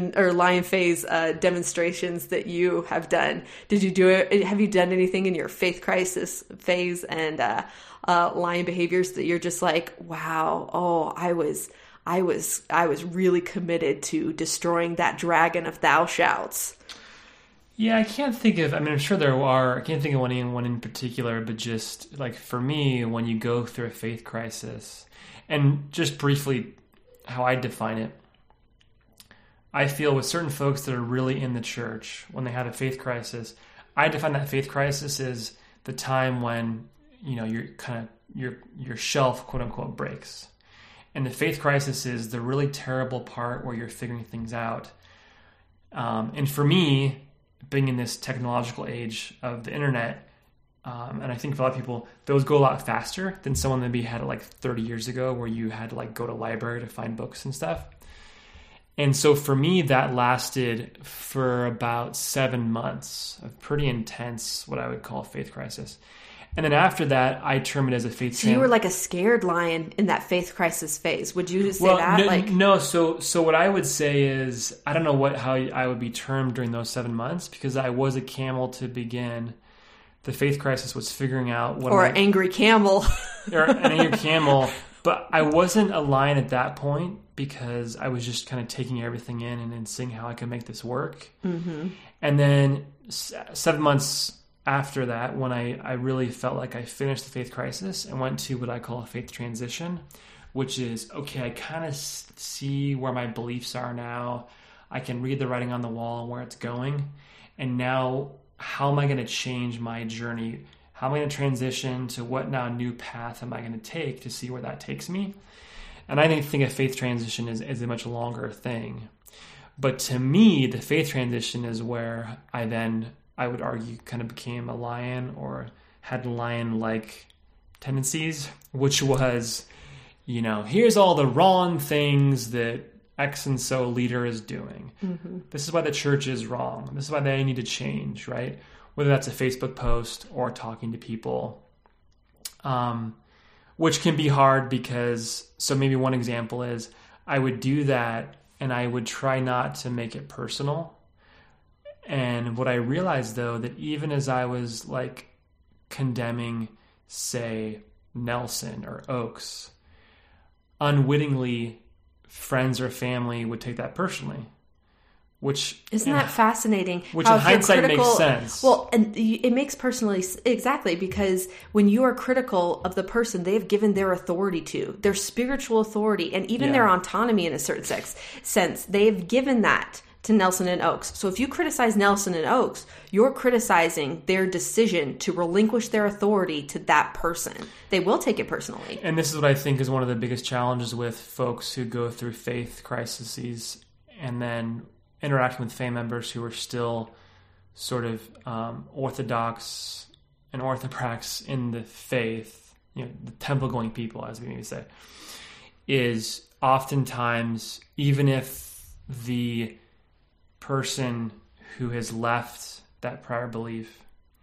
demonstrations that you have done? Did you do it? Have you done anything in your faith crisis phase and lion behaviors that you're just like, wow, oh, I was really committed to destroying that dragon of thou shouts? Yeah, I can't think of, I mean, I'm sure there are, I can't think of one in particular, but just like for me, when you go through a faith crisis, and just briefly how I define it, I feel with certain folks that are really in the church, when they had a faith crisis, I define that faith crisis as the time when, you know, you're kind of, your shelf, quote unquote, breaks. And the faith crisis is the really terrible part where you're figuring things out. And for me, being in this technological age of the internet, and I think for a lot of people, those go a lot faster than someone that maybe had it like 30 years ago where you had to like go to library to find books and stuff. And so for me, that lasted for about 7 months of pretty intense, what I would call faith crisis. And then after that, I term it as a faith. So you were like a scared lion in that faith crisis phase. Would you say that? No. So what I would say is, I don't know how I would be termed during those 7 months, because I was a camel to begin. The faith crisis was figuring out what. Or an angry camel. Or an angry camel. But I wasn't a lion at that point, because I was just kind of taking everything in and then seeing how I could make this work. Mm-hmm. And then 7 months after that, when I really felt like I finished the faith crisis and went to what I call a faith transition, which is, okay, I kind of see where my beliefs are now. I can read the writing on the wall and where it's going. And now, how am I going to change my journey? How am I going to transition to what now new path am I going to take to see where that takes me? And I think a faith transition is a much longer thing. But to me, the faith transition is where I would argue, kind of became a lion or had lion-like tendencies, which was, you know, here's all the wrong things that X and so leader is doing. Mm-hmm. This is why the church is wrong. This is why they need to change, right? Whether that's a Facebook post or talking to people, which can be hard because, so maybe one example is I would do that and I would try not to make it personal. And what I realized, though, that even as I was like condemning, say, Nelson or Oaks, unwittingly, friends or family would take that personally. Which isn't that fascinating? Which in hindsight makes sense. Well, and it makes personally, exactly, because when you are critical of the person they have given their authority to, their spiritual authority, and even their autonomy in a certain sense, they've given that to Nelson and Oaks. So if you criticize Nelson and Oaks, you're criticizing their decision to relinquish their authority to that person. They will take it personally. And this is what I think is one of the biggest challenges with folks who go through faith crises and then interacting with family members who are still sort of orthodox and orthoprax in the faith, you know, the temple-going people, as we maybe say, is oftentimes, even if the person who has left that prior belief,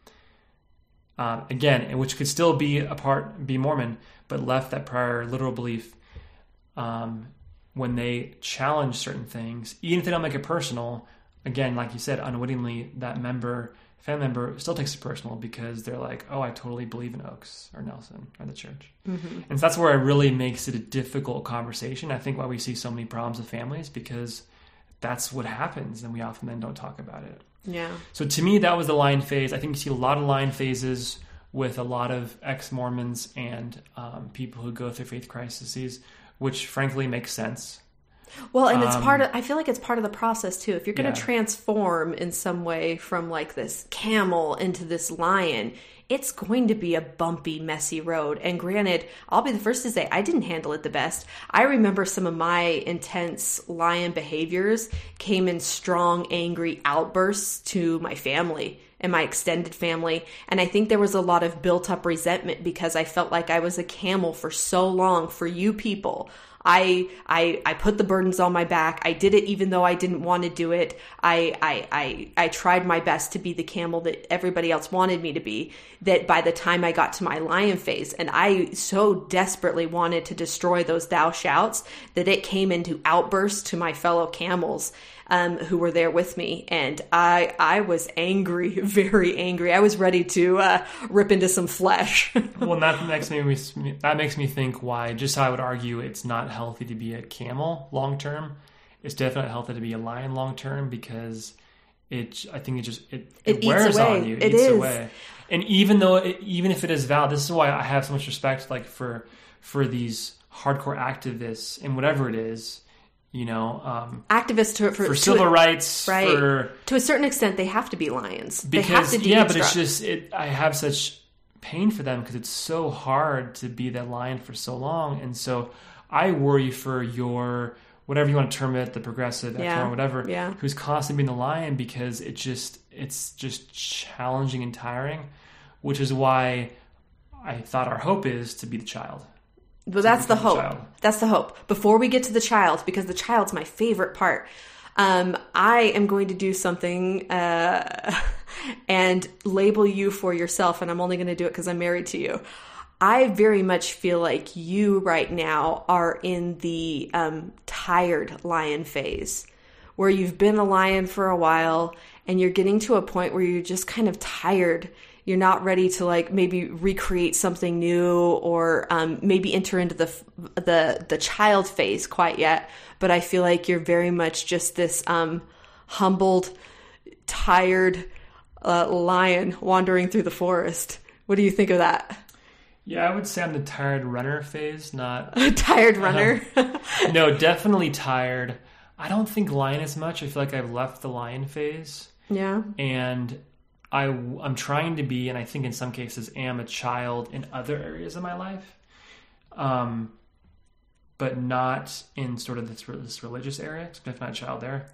again, which could still be Mormon, but left that prior literal belief, when they challenge certain things, even if they don't make it personal, again, like you said, unwittingly, that family member still takes it personal because they're like, oh, I totally believe in Oaks or Nelson or the church. Mm-hmm. And so that's where it really makes it a difficult conversation. I think why we see so many problems with families, because that's what happens, and we often then don't talk about it. Yeah. So to me, that was the lion phase. I think you see a lot of lion phases with a lot of ex-Mormons and people who go through faith crises, which frankly makes sense. Well, and it's part of, I feel like it's part of the process too. If you're going to Yeah. transform in some way from like this camel into this lion, it's going to be a bumpy, messy road. And granted, I'll be the first to say I didn't handle it the best. I remember some of my intense lion behaviors came in strong, angry outbursts to my family and my extended family. And I think there was a lot of built up resentment because I felt like I was a camel for so long for you people. I put the burdens on my back. I did it even though I didn't want to do it. I tried my best to be the camel that everybody else wanted me to be, that by the time I got to my lion phase, and I so desperately wanted to destroy those thou shouts that it came into outbursts to my fellow camels who were there with me. And I was angry, very angry. I was ready to rip into some flesh. Well, that makes me think why, just how I would argue it's not healthy to be a camel long term. It's definitely healthy to be a lion long term because I think it wears away. on you. It eats is. away. And even if it is valid, this is why I have so much respect like for these hardcore activists and whatever it is. Activists for civil rights, right? For, to a certain extent, they have to be lions. Because, they have to but it's deconstruct. just I have such pain for them because it's so hard to be that lion for so long, and so I worry for your whatever you want to term it, the progressive, or whatever, who's constantly being the lion because it's just challenging and tiring, which is why I thought our hope is to be the child. But that's the hope. That's the hope. Before we get to the child, because the child's my favorite part, I am going to do something and label you for yourself, and I'm only going to do it because I'm married to you. I very much feel like you right now are in the tired lion phase, where you've been a lion for a while, and you're getting to a point where you're just kind of tired. You're not ready to like maybe recreate something new or maybe enter into the child phase quite yet. But I feel like you're very much just this humbled, tired lion wandering through the forest. What do you think of that? Yeah, I would say I'm the tired runner phase, not... A tired runner? No, definitely tired. I don't think lion as much. I feel like I've left the lion phase. Yeah. And I'm trying to be, and I think in some cases am, a child in other areas of my life. But not in sort of this religious area. I'm definitely not a child there.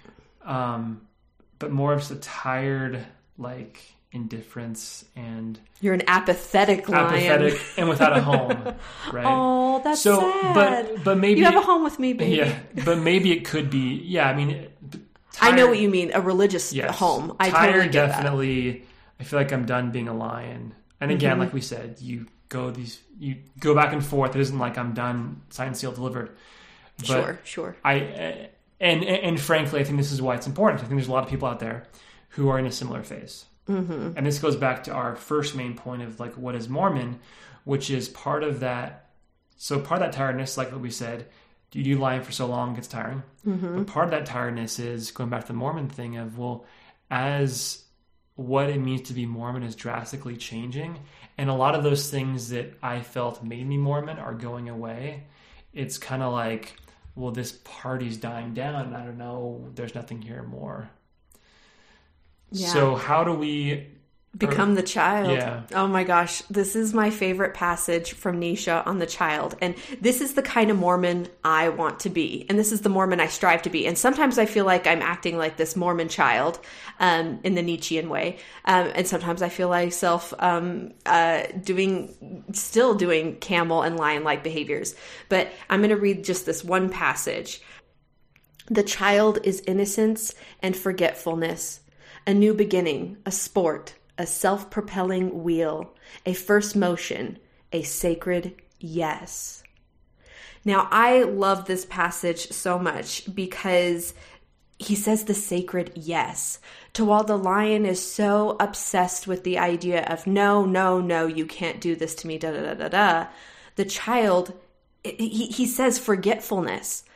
But more of just a tired, like, indifference and... You're an apathetic lion. Apathetic and without a home, right? Oh, that's sad. But maybe... You have a home with me, baby. Yeah, but maybe it could be... Yeah, I mean... I know what you mean, a religious home. I tired, totally get definitely. That. I feel like I'm done being a lion. And again, like we said, you go back and forth. It isn't like I'm done, signed, sealed, delivered. But Sure. And frankly, I think this is why it's important. I think there's a lot of people out there who are in a similar phase. Mm-hmm. And this goes back to our first main point of like what is Mormon, which is part of that. So part of that tiredness, like what we said, you do lion for so long, it gets tiring. Mm-hmm. But part of that tiredness is going back to the Mormon thing of, well, as what it means to be Mormon is drastically changing, and a lot of those things that I felt made me Mormon are going away. It's kind of like, well, this party's dying down, and I don't know, there's nothing here more. Yeah. So how do we... Become the child. Yeah. Oh my gosh. This is my favorite passage from Nisha on the child. And this is the kind of Mormon I want to be. And this is the Mormon I strive to be. And sometimes I feel like I'm acting like this Mormon child in the Nietzschean way. And sometimes I feel myself still doing camel and lion-like behaviors. But I'm going to read just this one passage. The child is innocence and forgetfulness, a new beginning, a sport, a self-propelling wheel, a first motion, a sacred yes. Now, I love this passage so much because he says the sacred yes. To while the lion is so obsessed with the idea of no, you can't do this to me, the child, he says forgetfulness.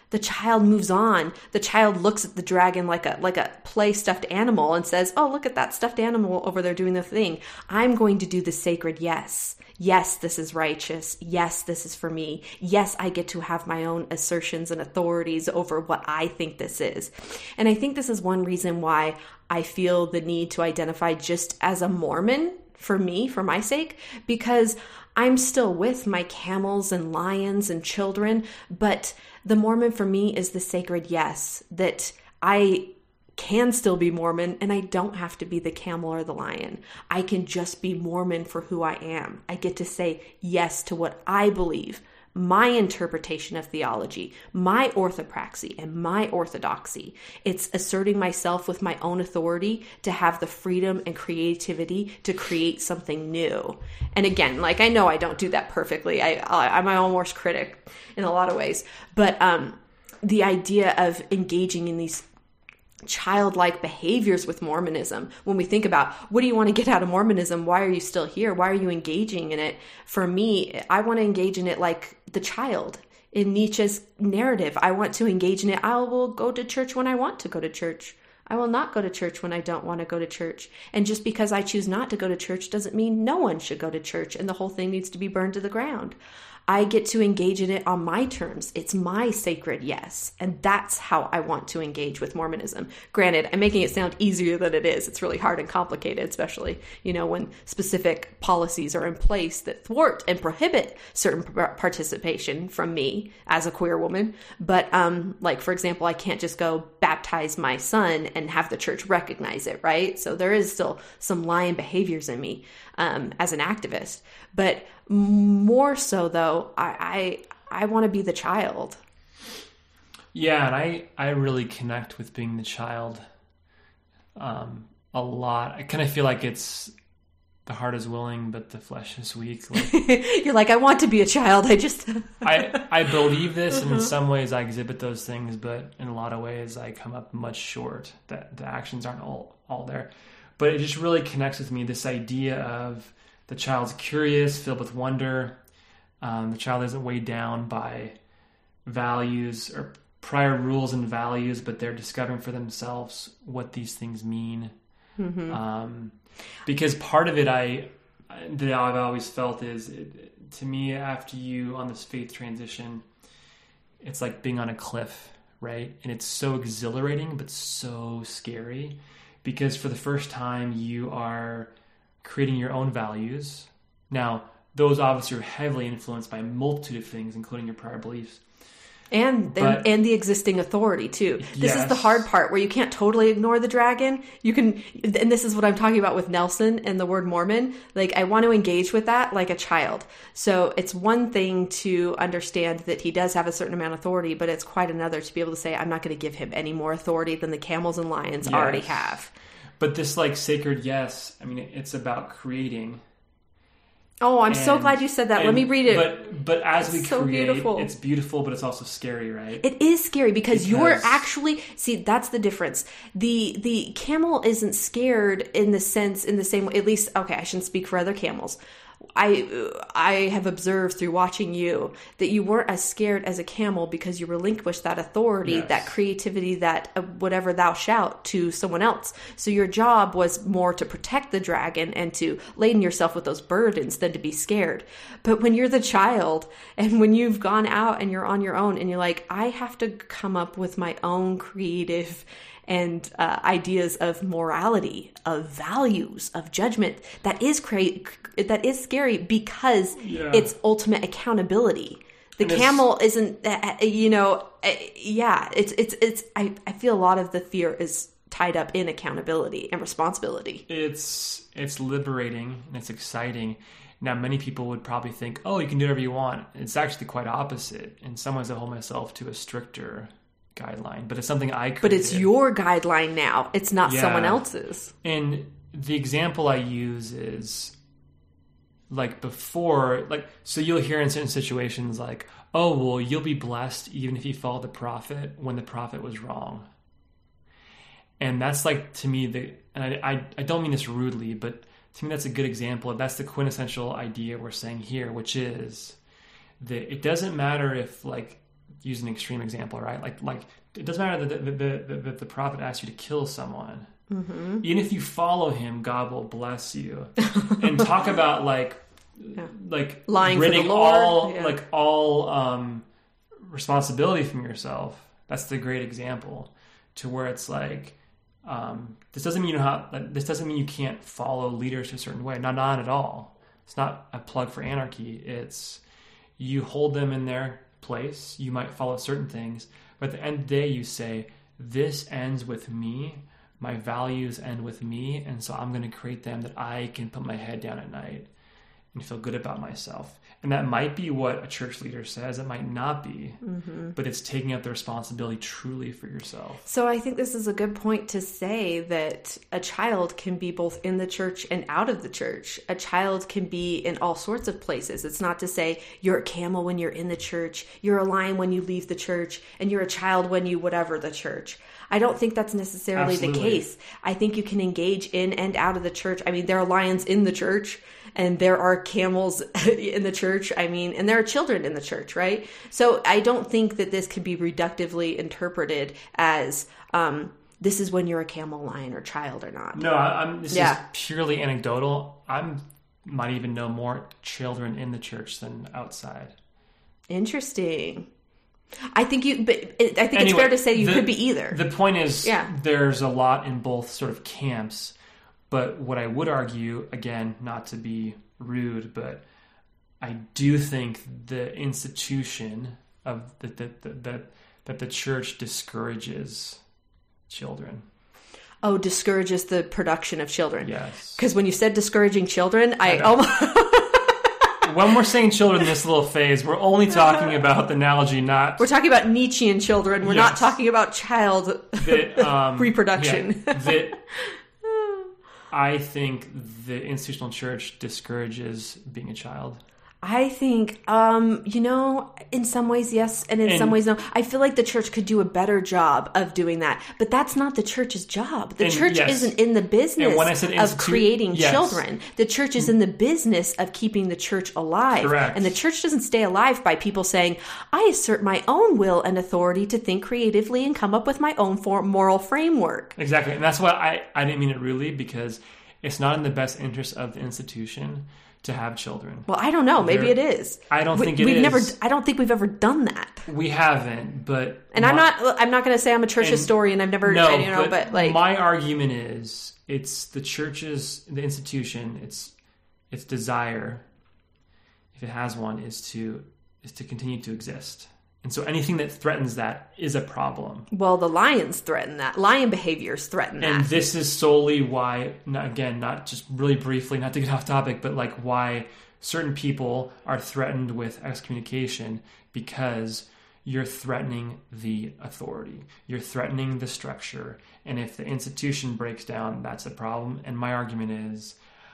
The child moves on. The child looks at the dragon like a play stuffed animal and says, oh, look at that stuffed animal over there doing the thing. I'm going to do the sacred yes. Yes, this is righteous. Yes, this is for me. Yes, I get to have my own assertions and authorities over what I think this is. And I think this is one reason why I feel the need to identify just as a Mormon for me, for my sake, because I'm still with my camels and lions and children, but the Mormon for me is the sacred yes, that I can still be Mormon and I don't have to be the camel or the lion. I can just be Mormon for who I am. I get to say yes to what I believe, my interpretation of theology, my orthopraxy, and my orthodoxy. It's asserting myself with my own authority to have the freedom and creativity to create something new. And again, like, I know I don't do that perfectly. I'm my own worst critic in a lot of ways. But the idea of engaging in these childlike behaviors with Mormonism, when we think about what do you want to get out of Mormonism, why are you still here, why are you engaging in it? For me, I want to engage in it like the child in Nietzsche's narrative. I want to engage in it. I will go to church when I want to go to church. I will not go to church when I don't want to go to church. And just because I choose not to go to church doesn't mean no one should go to church and the whole thing needs to be burned to the ground. I get to engage in it on my terms. It's my sacred yes. And that's how I want to engage with Mormonism. Granted, I'm making it sound easier than it is. It's really hard and complicated, especially, when specific policies are in place that thwart and prohibit certain participation from me as a queer woman. But like, for example, I can't just go baptize my son and have the church recognize it, right? So there is still some lion behaviors in me as an activist. But more so, though, I want to be the child. Yeah, and I really connect with being the child a lot. I kind of feel like it's the heart is willing, but the flesh is weak. Like, you're like, I want to be a child. I believe this, and in some ways I exhibit those things, but in a lot of ways I come up much short. That the actions aren't all there. But it just really connects with me, this idea of the child's curious, filled with wonder. The child isn't weighed down by values or prior rules and values, but they're discovering for themselves what these things mean. Mm-hmm. Because part of it that I've always felt is, to me, after you on this faith transition, it's like being on a cliff, right? And it's so exhilarating, but so scary, because for the first time you are creating your own values. Now, those obviously are heavily influenced by a multitude of things, including your prior beliefs. And the existing authority, too. This is the hard part, where you can't totally ignore the dragon. You can, and this is what I'm talking about with Nelson and the word Mormon. Like, I want to engage with that like a child. So it's one thing to understand that he does have a certain amount of authority, but it's quite another to be able to say, I'm not going to give him any more authority than the camels and lions already have. But this, like, sacred yes, I mean, it's about creating. Oh, I'm so glad you said that. Let me read it. But as we so create, beautiful. It's beautiful, but it's also scary, right? It is scary because you're actually, see, that's the difference. The camel isn't scared in the same way, at least, okay, I shouldn't speak for other camels. I have observed through watching you that you weren't as scared as a camel because you relinquished that authority, that creativity, that whatever thou shalt to someone else. So your job was more to protect the dragon and to laden yourself with those burdens than to be scared. But when you're the child and when you've gone out and you're on your own and you're like, I have to come up with my own creative and ideas of morality, of values, of judgment, that is scary because it's ultimate accountability. The camel isn't, I feel a lot of the fear is tied up in accountability and responsibility. It's liberating and it's exciting. Now, many people would probably think, oh, you can do whatever you want. It's actually quite opposite. In some ways, I hold myself to a stricter guideline, but it's something I created. But it's your guideline now. It's not someone else's. And the example I use is like before, like, so you'll hear in certain situations like, oh, well, you'll be blessed even if you follow the prophet when the prophet was wrong. And that's like, to me, and I don't mean this rudely, but to me, that's a good example. That's the quintessential idea we're saying here, which is that it doesn't matter if, like, use an extreme example, right? Like it doesn't matter that the prophet asks you to kill someone. Mm-hmm. Even if you follow him, God will bless you. And talk about like lying ridding for the Lord. all responsibility from yourself. That's the great example to where it's like, this doesn't mean you can't follow leaders a certain way. Not at all. It's not a plug for anarchy. It's you hold them in their place. You might follow certain things, but at the end of the day, you say, this ends with me. My values end with me, and so I'm going to create them that I can put my head down at night and feel good about myself. And that might be what a church leader says. It might not be, but it's taking up the responsibility truly for yourself. So I think this is a good point to say that a child can be both in the church and out of the church. A child can be in all sorts of places. It's not to say you're a camel when you're in the church, you're a lion when you leave the church, and you're a child when you whatever the church. I don't think that's necessarily the case. I think you can engage in and out of the church. I mean, there are lions in the church and there are camels in the church. I mean, and there are children in the church, right? So I don't think that this could be reductively interpreted as this is when you're a camel, lion, or child or not. No, this is purely anecdotal. I might even know more children in the church than outside. Interesting. I think it's fair to say you could be either. The point is, there's a lot in both sort of camps. But what I would argue, again, not to be rude, but I do think the institution of that the church discourages children. Oh, discourages the production of children. Yes. Because when you said discouraging children, I almost... When we're saying children in this little phase, we're only talking about the analogy, not... We're talking about Nietzschean children. We're not talking about child reproduction. I think the institutional church discourages being a child. I think, in some ways, yes, and in some ways, no. I feel like the church could do a better job of doing that, but that's not the church's job. The church isn't in the business of creating children. The church is in the business of keeping the church alive. Correct. And the church doesn't stay alive by people saying, I assert my own will and authority to think creatively and come up with my own moral framework. Exactly. And that's why I didn't mean it rudely, because it's not in the best interest of the institution to have children. Well, I don't know. Maybe it is. I don't think it is. I don't think we've ever done that. We haven't, but... And I'm not going to say I'm a church historian. I've never... but like... My argument is, it's the institution, its desire, if it has one, is to continue to exist. And so anything that threatens that is a problem. Well, the lions threaten that. Lion behaviors threaten that. And this is solely why, not just really briefly, not to get off topic, but like why certain people are threatened with excommunication, because you're threatening the authority. You're threatening the structure. And if the institution breaks down, that's a problem. And my argument is,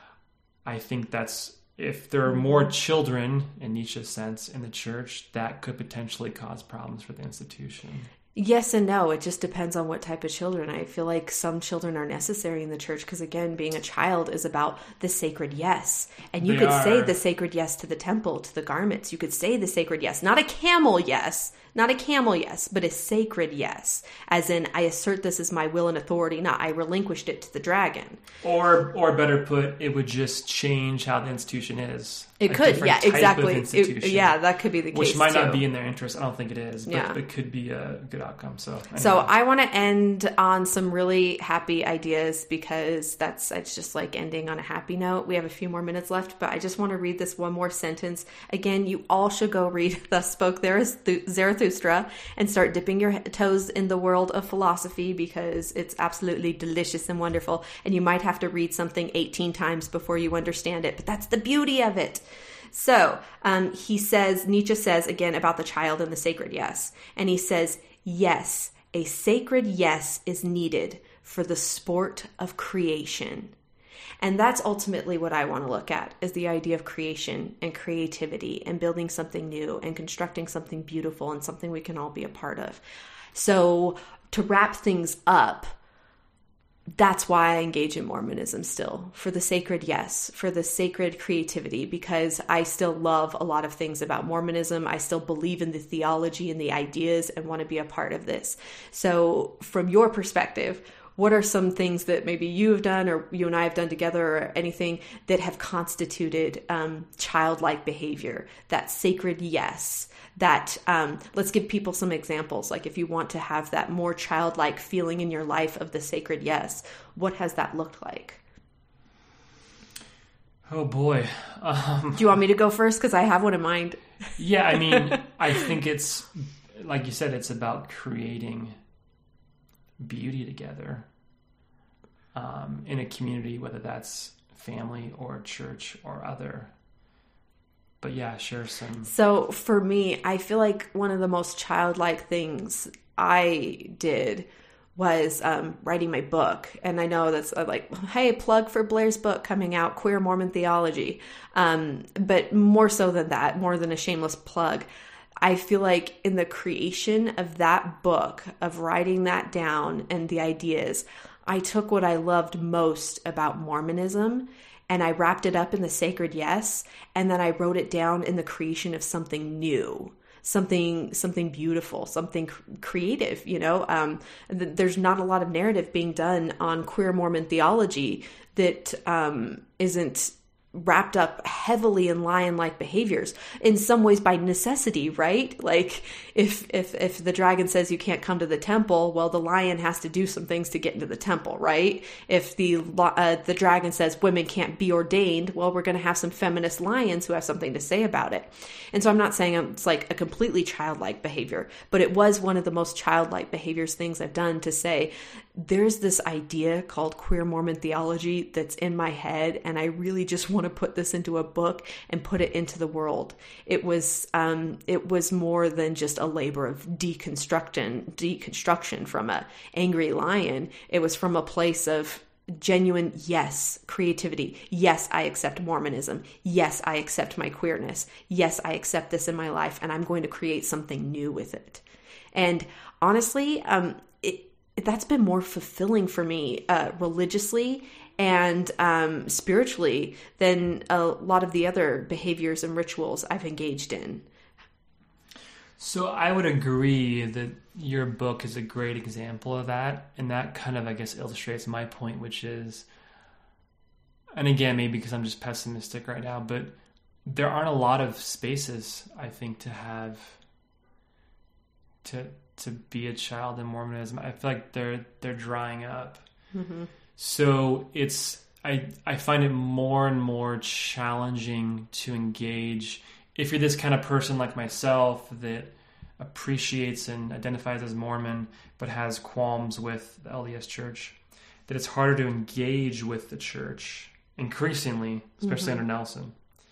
I think that's... If there are more children, in Nietzsche's sense, in the church, that could potentially cause problems for the institution. Yes and no. It just depends on what type of children. I feel like some children are necessary in the church because, again, being a child is about the sacred yes. And you could say the sacred yes to the temple, to the garments. You could say the sacred yes. Not a camel yes. Not a camel yes, but a sacred yes. As in, I assert this as my will and authority, not I relinquished it to the dragon. Or better put, it would just change how the institution is. It could, yeah, exactly. That could be the case, which might not be in their interest. I don't think it is, but it could be a good outcome. So I want to end on some really happy ideas, because it's just like ending on a happy note. We have a few more minutes left, but I just want to read this one more sentence. Again, you all should go read Thus Spoke Zarathustra and start dipping your toes in the world of philosophy, because it's absolutely delicious and wonderful. And you might have to read something 18 times before you understand it, but that's the beauty of it. So Nietzsche says again about the child and the sacred yes. And he says, yes, a sacred yes is needed for the sport of creation. And that's ultimately what I want to look at, is the idea of creation and creativity and building something new and constructing something beautiful and something we can all be a part of. So to wrap things up, that's why I engage in Mormonism still, for the sacred, yes, for the sacred creativity, because I still love a lot of things about Mormonism. I still believe in the theology and the ideas and want to be a part of this. So from your perspective, what are some things that maybe you have done or you and I have done together or anything that have constituted childlike behavior, that sacred yes, that let's give people some examples. Like if you want to have that more childlike feeling in your life of the sacred yes, what has that looked like? Oh boy. Do you want me to go first? Because I have one in mind. Yeah, I mean, I think it's, like you said, it's about creating beauty together in a community, whether that's family or church or other. But yeah, share some. So for me, I feel like one of the most childlike things I did was writing my book. And I know that's like, hey, plug for Blair's book coming out, Queer Mormon Theology. But more so than that, more than a shameless plug, I feel like in the creation of that book, of writing that down and the ideas, I took what I loved most about Mormonism and I wrapped it up in the sacred yes, and then I wrote it down in the creation of something new, something beautiful, something creative. There's not a lot of narrative being done on queer Mormon theology that isn't wrapped up heavily in lion-like behaviors, in some ways by necessity, right? Like if the dragon says you can't come to the temple, well, the lion has to do some things to get into the temple, right? If the dragon says women can't be ordained, well, we're going to have some feminist lions who have something to say about it. And so I'm not saying it's like a completely childlike behavior, but it was one of the most childlike behaviors things I've done to say, there's this idea called queer Mormon theology that's in my head, and I really just want to put this into a book and put it into the world. It was more than just a labor of deconstruction from a angry lion. It was from a place of genuine yes, creativity. Yes, I accept Mormonism. Yes, I accept my queerness. Yes, I accept this in my life, and I'm going to create something new with it. And honestly, that's been more fulfilling for me religiously and spiritually than a lot of the other behaviors and rituals I've engaged in. So I would agree that your book is a great example of that. And that kind of, I guess, illustrates my point, which is, and again, maybe because I'm just pessimistic right now, but there aren't a lot of spaces, I think, to have to be a child in Mormonism. I feel like they're drying up. Mm-hmm. So I find it more and more challenging to engage if you're this kind of person like myself that appreciates and identifies as Mormon but has qualms with the LDS Church, that it's harder to engage with the church increasingly, especially under Nelson.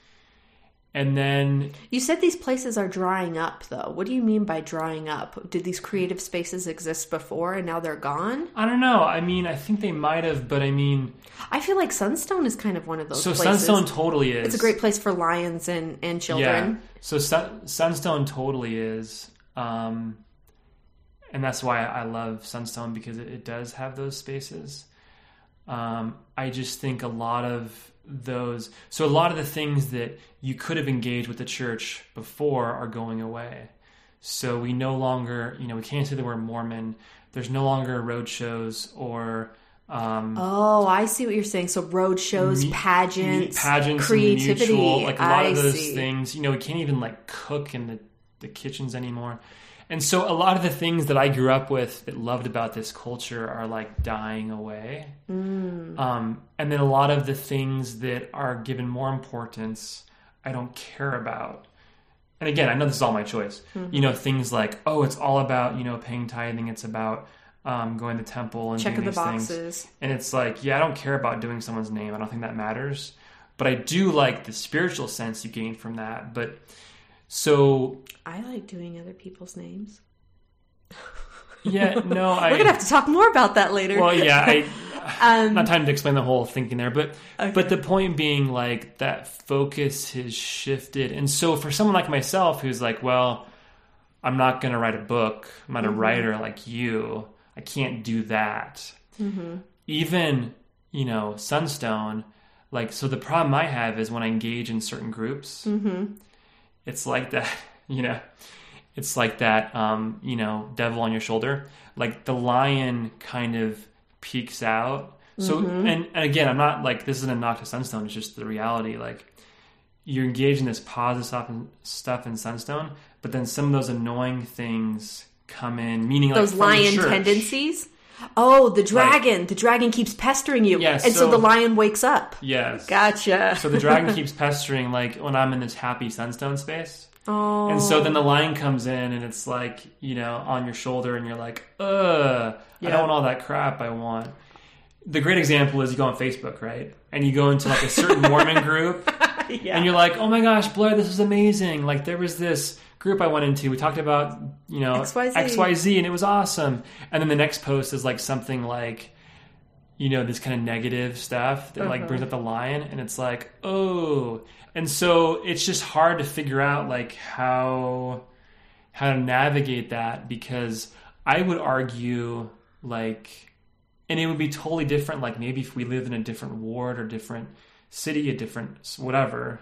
And then you said these places are drying up, though. What do you mean by drying up? Did these creative spaces exist before and now they're gone? I don't know. I mean, I think they might have, but I mean, I feel like Sunstone is kind of one of those places. So Sunstone totally is. It's a great place for lions and children. Yeah. So Sunstone totally is. And that's why I love Sunstone, because it does have those spaces. I just think a lot of the things that you could have engaged with the church before are going away. So we no longer, we can't say that we're Mormon. There's no longer road shows or... I see what you're saying. So road shows, pageants, creativity. Mutual, like a lot of those things. We can't even cook in the kitchens anymore. And so a lot of the things that I grew up with that loved about this culture are dying away. And then a lot of the things that are given more importance, I don't care about. And again, I know this is all my choice. Mm-hmm. Things like, it's all about, paying tithing. It's about going to temple and checking doing these the boxes. Things. And it's I don't care about doing someone's name. I don't think that matters. But I do like the spiritual sense you gain from that. But so I like doing other people's names. Yeah, no, we're gonna have to talk more about that later. Well, yeah, not time to explain the whole thinking there, but okay. But the point being, that focus has shifted, and so for someone like myself who's well, I'm not gonna write a book. I'm not a writer like you. I can't do that. Mm-hmm. even, Sunstone, like, so the problem I have is when I engage in certain groups, it's like that, it's like that, devil on your shoulder. Like the lion kind of peeks out. So, and again, I'm not like, this isn't a knock to Sunstone. It's just the reality. Like you're engaged in this positive stuff in Sunstone, but then some of those annoying things come in, meaning like those lion tendencies. Oh, the dragon. Like, the dragon keeps pestering you. Yes, and so the lion wakes up. Yes. Gotcha. So the dragon keeps pestering, like when I'm in this happy Sunstone space. Oh. And so then the lion comes in and it's like, on your shoulder and you're like, I don't want all that crap. I want. The great example is you go on Facebook, right? And you go into like a certain Mormon group and you're like, oh my gosh, Blair, this is amazing. Like there was this group I went into. We talked about, XYZ and it was awesome. And then the next post is like something like, this kind of negative stuff that like brings up the lion. And it's like, oh. And so it's just hard to figure out like how to navigate that, because I would argue like, and it would be totally different. Like maybe if we lived in a different ward or different city, a different whatever,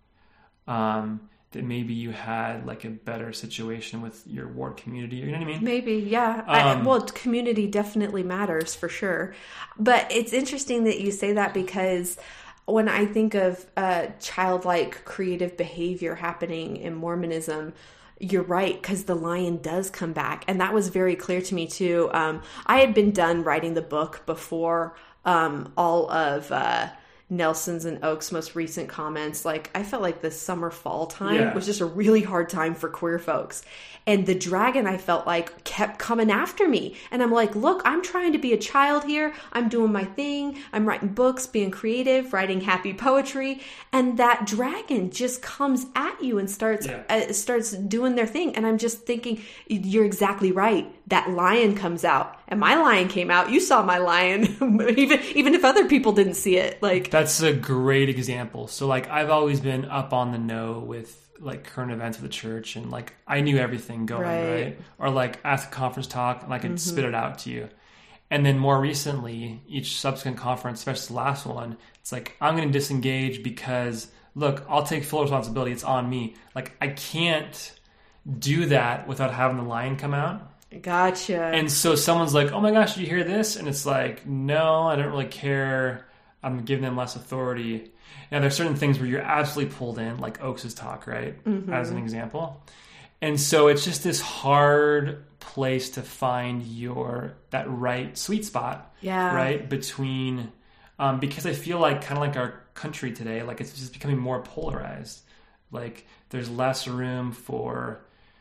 that maybe you had like a better situation with your ward community. You know what I mean? Maybe, yeah. Well, community definitely matters for sure. But it's interesting that you say that, because when I think of childlike creative behavior happening in Mormonism, you're right, because the lion does come back. And that was very clear to me too. I had been done writing the book before all of Nelson's and Oak's most recent comments. Like I felt like the summer fall time was just a really hard time for queer folks. And the dragon, I felt like, kept coming after me. And I'm like, look, I'm trying to be a child here. I'm doing my thing. I'm writing books, being creative, writing happy poetry. And that dragon just comes at you and starts doing their thing. And I'm just thinking, you're exactly right. That lion comes out. And my lion came out. You saw my lion, even if other people didn't see it. Like that's a great example. So like I've always been up on the know with like current events of the church, and like I knew everything going, right? Or like ask a conference talk and I could spit it out to you. And then more recently, each subsequent conference, especially the last one, it's like, I'm going to disengage because look, I'll take full responsibility. It's on me. Like I can't do that without having the lion come out. Gotcha. And so someone's like, oh my gosh, did you hear this? And it's like, no, I don't really care. I'm giving them less authority. Now, there's certain things where you're absolutely pulled in, like Oakes' talk, right? As an example. And so it's just this hard place to find that right sweet spot, right? Between, because I feel like kind of like our country today, like it's just becoming more polarized. Like there's less room for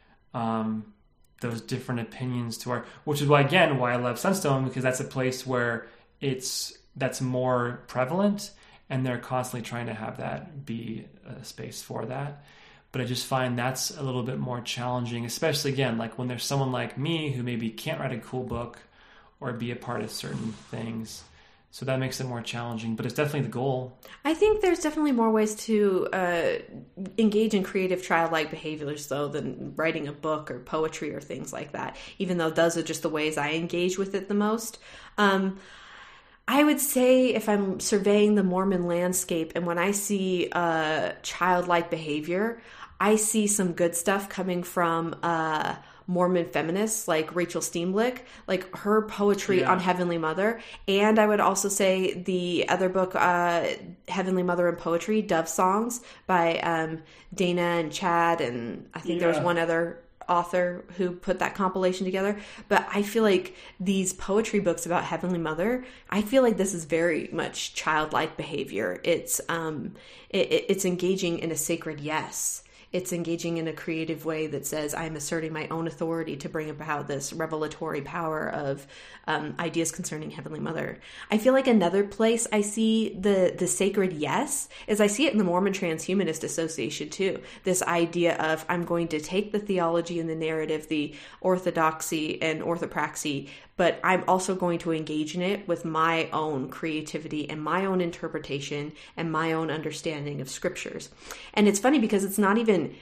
those different opinions which is why I love Sunstone, because that's a place where that's more prevalent. And they're constantly trying to have that be a space for that. But I just find that's a little bit more challenging, especially, again, like when there's someone like me who maybe can't write a cool book or be a part of certain things. So that makes it more challenging, but it's definitely the goal. I think there's definitely more ways to engage in creative childlike behaviors, though, than writing a book or poetry or things like that, even though those are just the ways I engage with it the most. I would say if I'm surveying the Mormon landscape and when I see childlike behavior, I see some good stuff coming from Mormon feminists like Rachel Steenblick, like her poetry on Heavenly Mother. And I would also say the other book, Heavenly Mother and Poetry, Dove Songs by Dana and Chad. And I think there was one other author who put that compilation together. But I feel like these poetry books about Heavenly Mother, I feel like this is very much childlike behavior. It's engaging in a sacred yes. It's engaging in a creative way that says, I'm asserting my own authority to bring about this revelatory power of ideas concerning Heavenly Mother. I feel like another place I see the sacred yes is I see it in the Mormon Transhumanist Association too. This idea of I'm going to take the theology and the narrative, the orthodoxy and orthopraxy, but I'm also going to engage in it with my own creativity and my own interpretation and my own understanding of scriptures. And it's funny because it's not even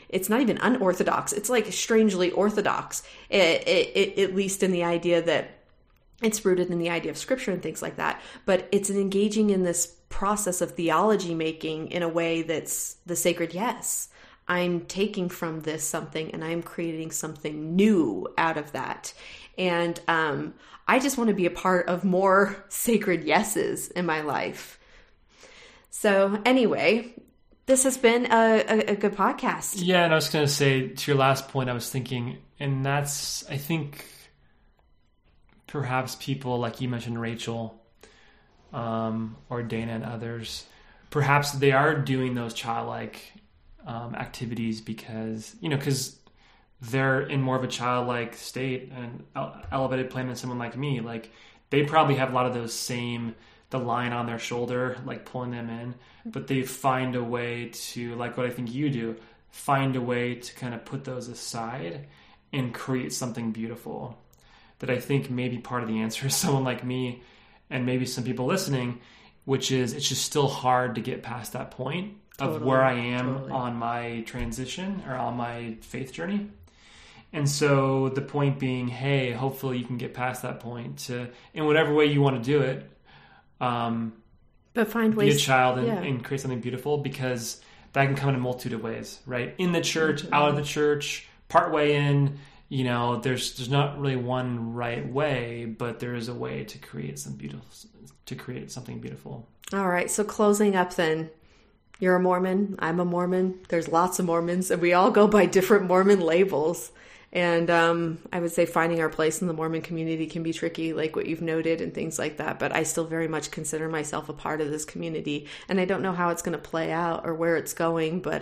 unorthodox. It's like strangely orthodox, at least in the idea that it's rooted in the idea of scripture and things like that, but it's an engaging in this process of theology making in a way that's the sacred yes. I'm taking from this something and I'm creating something new out of that. And I just want to be a part of more sacred yeses in my life. So anyway, this has been a good podcast. Yeah, and I was going to say, to your last point, I was thinking, and that's, I think, perhaps people like you mentioned, Rachel, or Dana and others, perhaps they are doing those childlike activities because they're in more of a childlike state and elevated plane than someone like me. Like, they probably have a lot of those same, the line on their shoulder, like pulling them in, but they find a way to, like what I think you do, find a way to kind of put those aside and create something beautiful. That I think maybe part of the answer is someone like me and maybe some people listening, which is it's just still hard to get past that point of where I am on my transition or on my faith journey. And so the point being, hey, hopefully you can get past that point to, in whatever way you want to do it, but find ways, be a child and create something beautiful, because that can come in a multitude of ways, right? In the church, out of the church, partway in, there's not really one right way, but there is a way to create something beautiful. All right. So closing up then, you're a Mormon. I'm a Mormon. There's lots of Mormons, and we all go by different Mormon labels. And I would say finding our place in the Mormon community can be tricky, like what you've noted and things like that. But I still very much consider myself a part of this community. And I don't know how it's going to play out or where it's going. But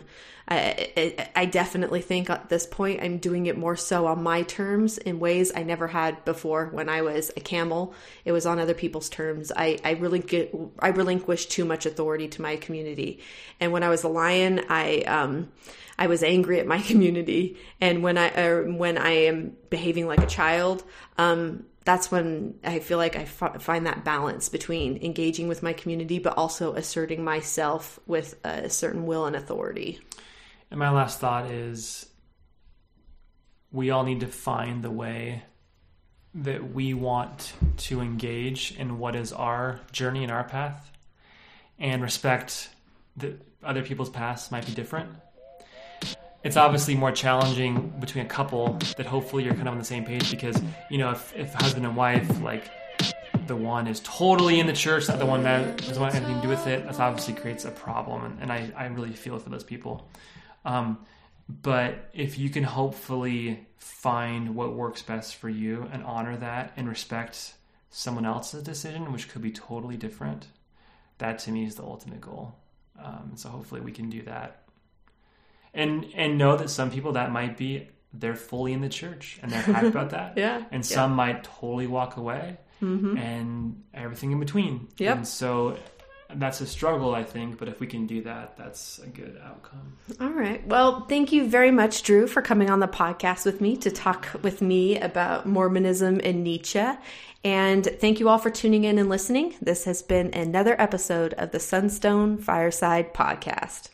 I definitely think at this point I'm doing it more so on my terms in ways I never had before. When I was a camel, it was on other people's terms. I relinquished too much authority to my community. And when I was a lion, I was angry at my community, and when I am behaving like a child, that's when I feel like I find that balance between engaging with my community, but also asserting myself with a certain will and authority. And my last thought is, we all need to find the way that we want to engage in what is our journey and our path, and respect that other people's paths might be different. It's obviously more challenging between a couple that hopefully you're kind of on the same page, because, if husband and wife, like, the one is totally in the church, the one that doesn't want anything to do with it, that obviously creates a problem. And I really feel for those people. But if you can hopefully find what works best for you and honor that and respect someone else's decision, which could be totally different, that to me is the ultimate goal. So hopefully we can do that. And know that some people that might be, they're fully in the church and they're happy about that. And some might totally walk away, and everything in between. And so that's a struggle, I think. But if we can do that, that's a good outcome. All right. Well, thank you very much, Drew, for coming on the podcast with me to talk with me about Mormonism and Nietzsche. And thank you all for tuning in and listening. This has been another episode of the Sunstone Fireside Podcast.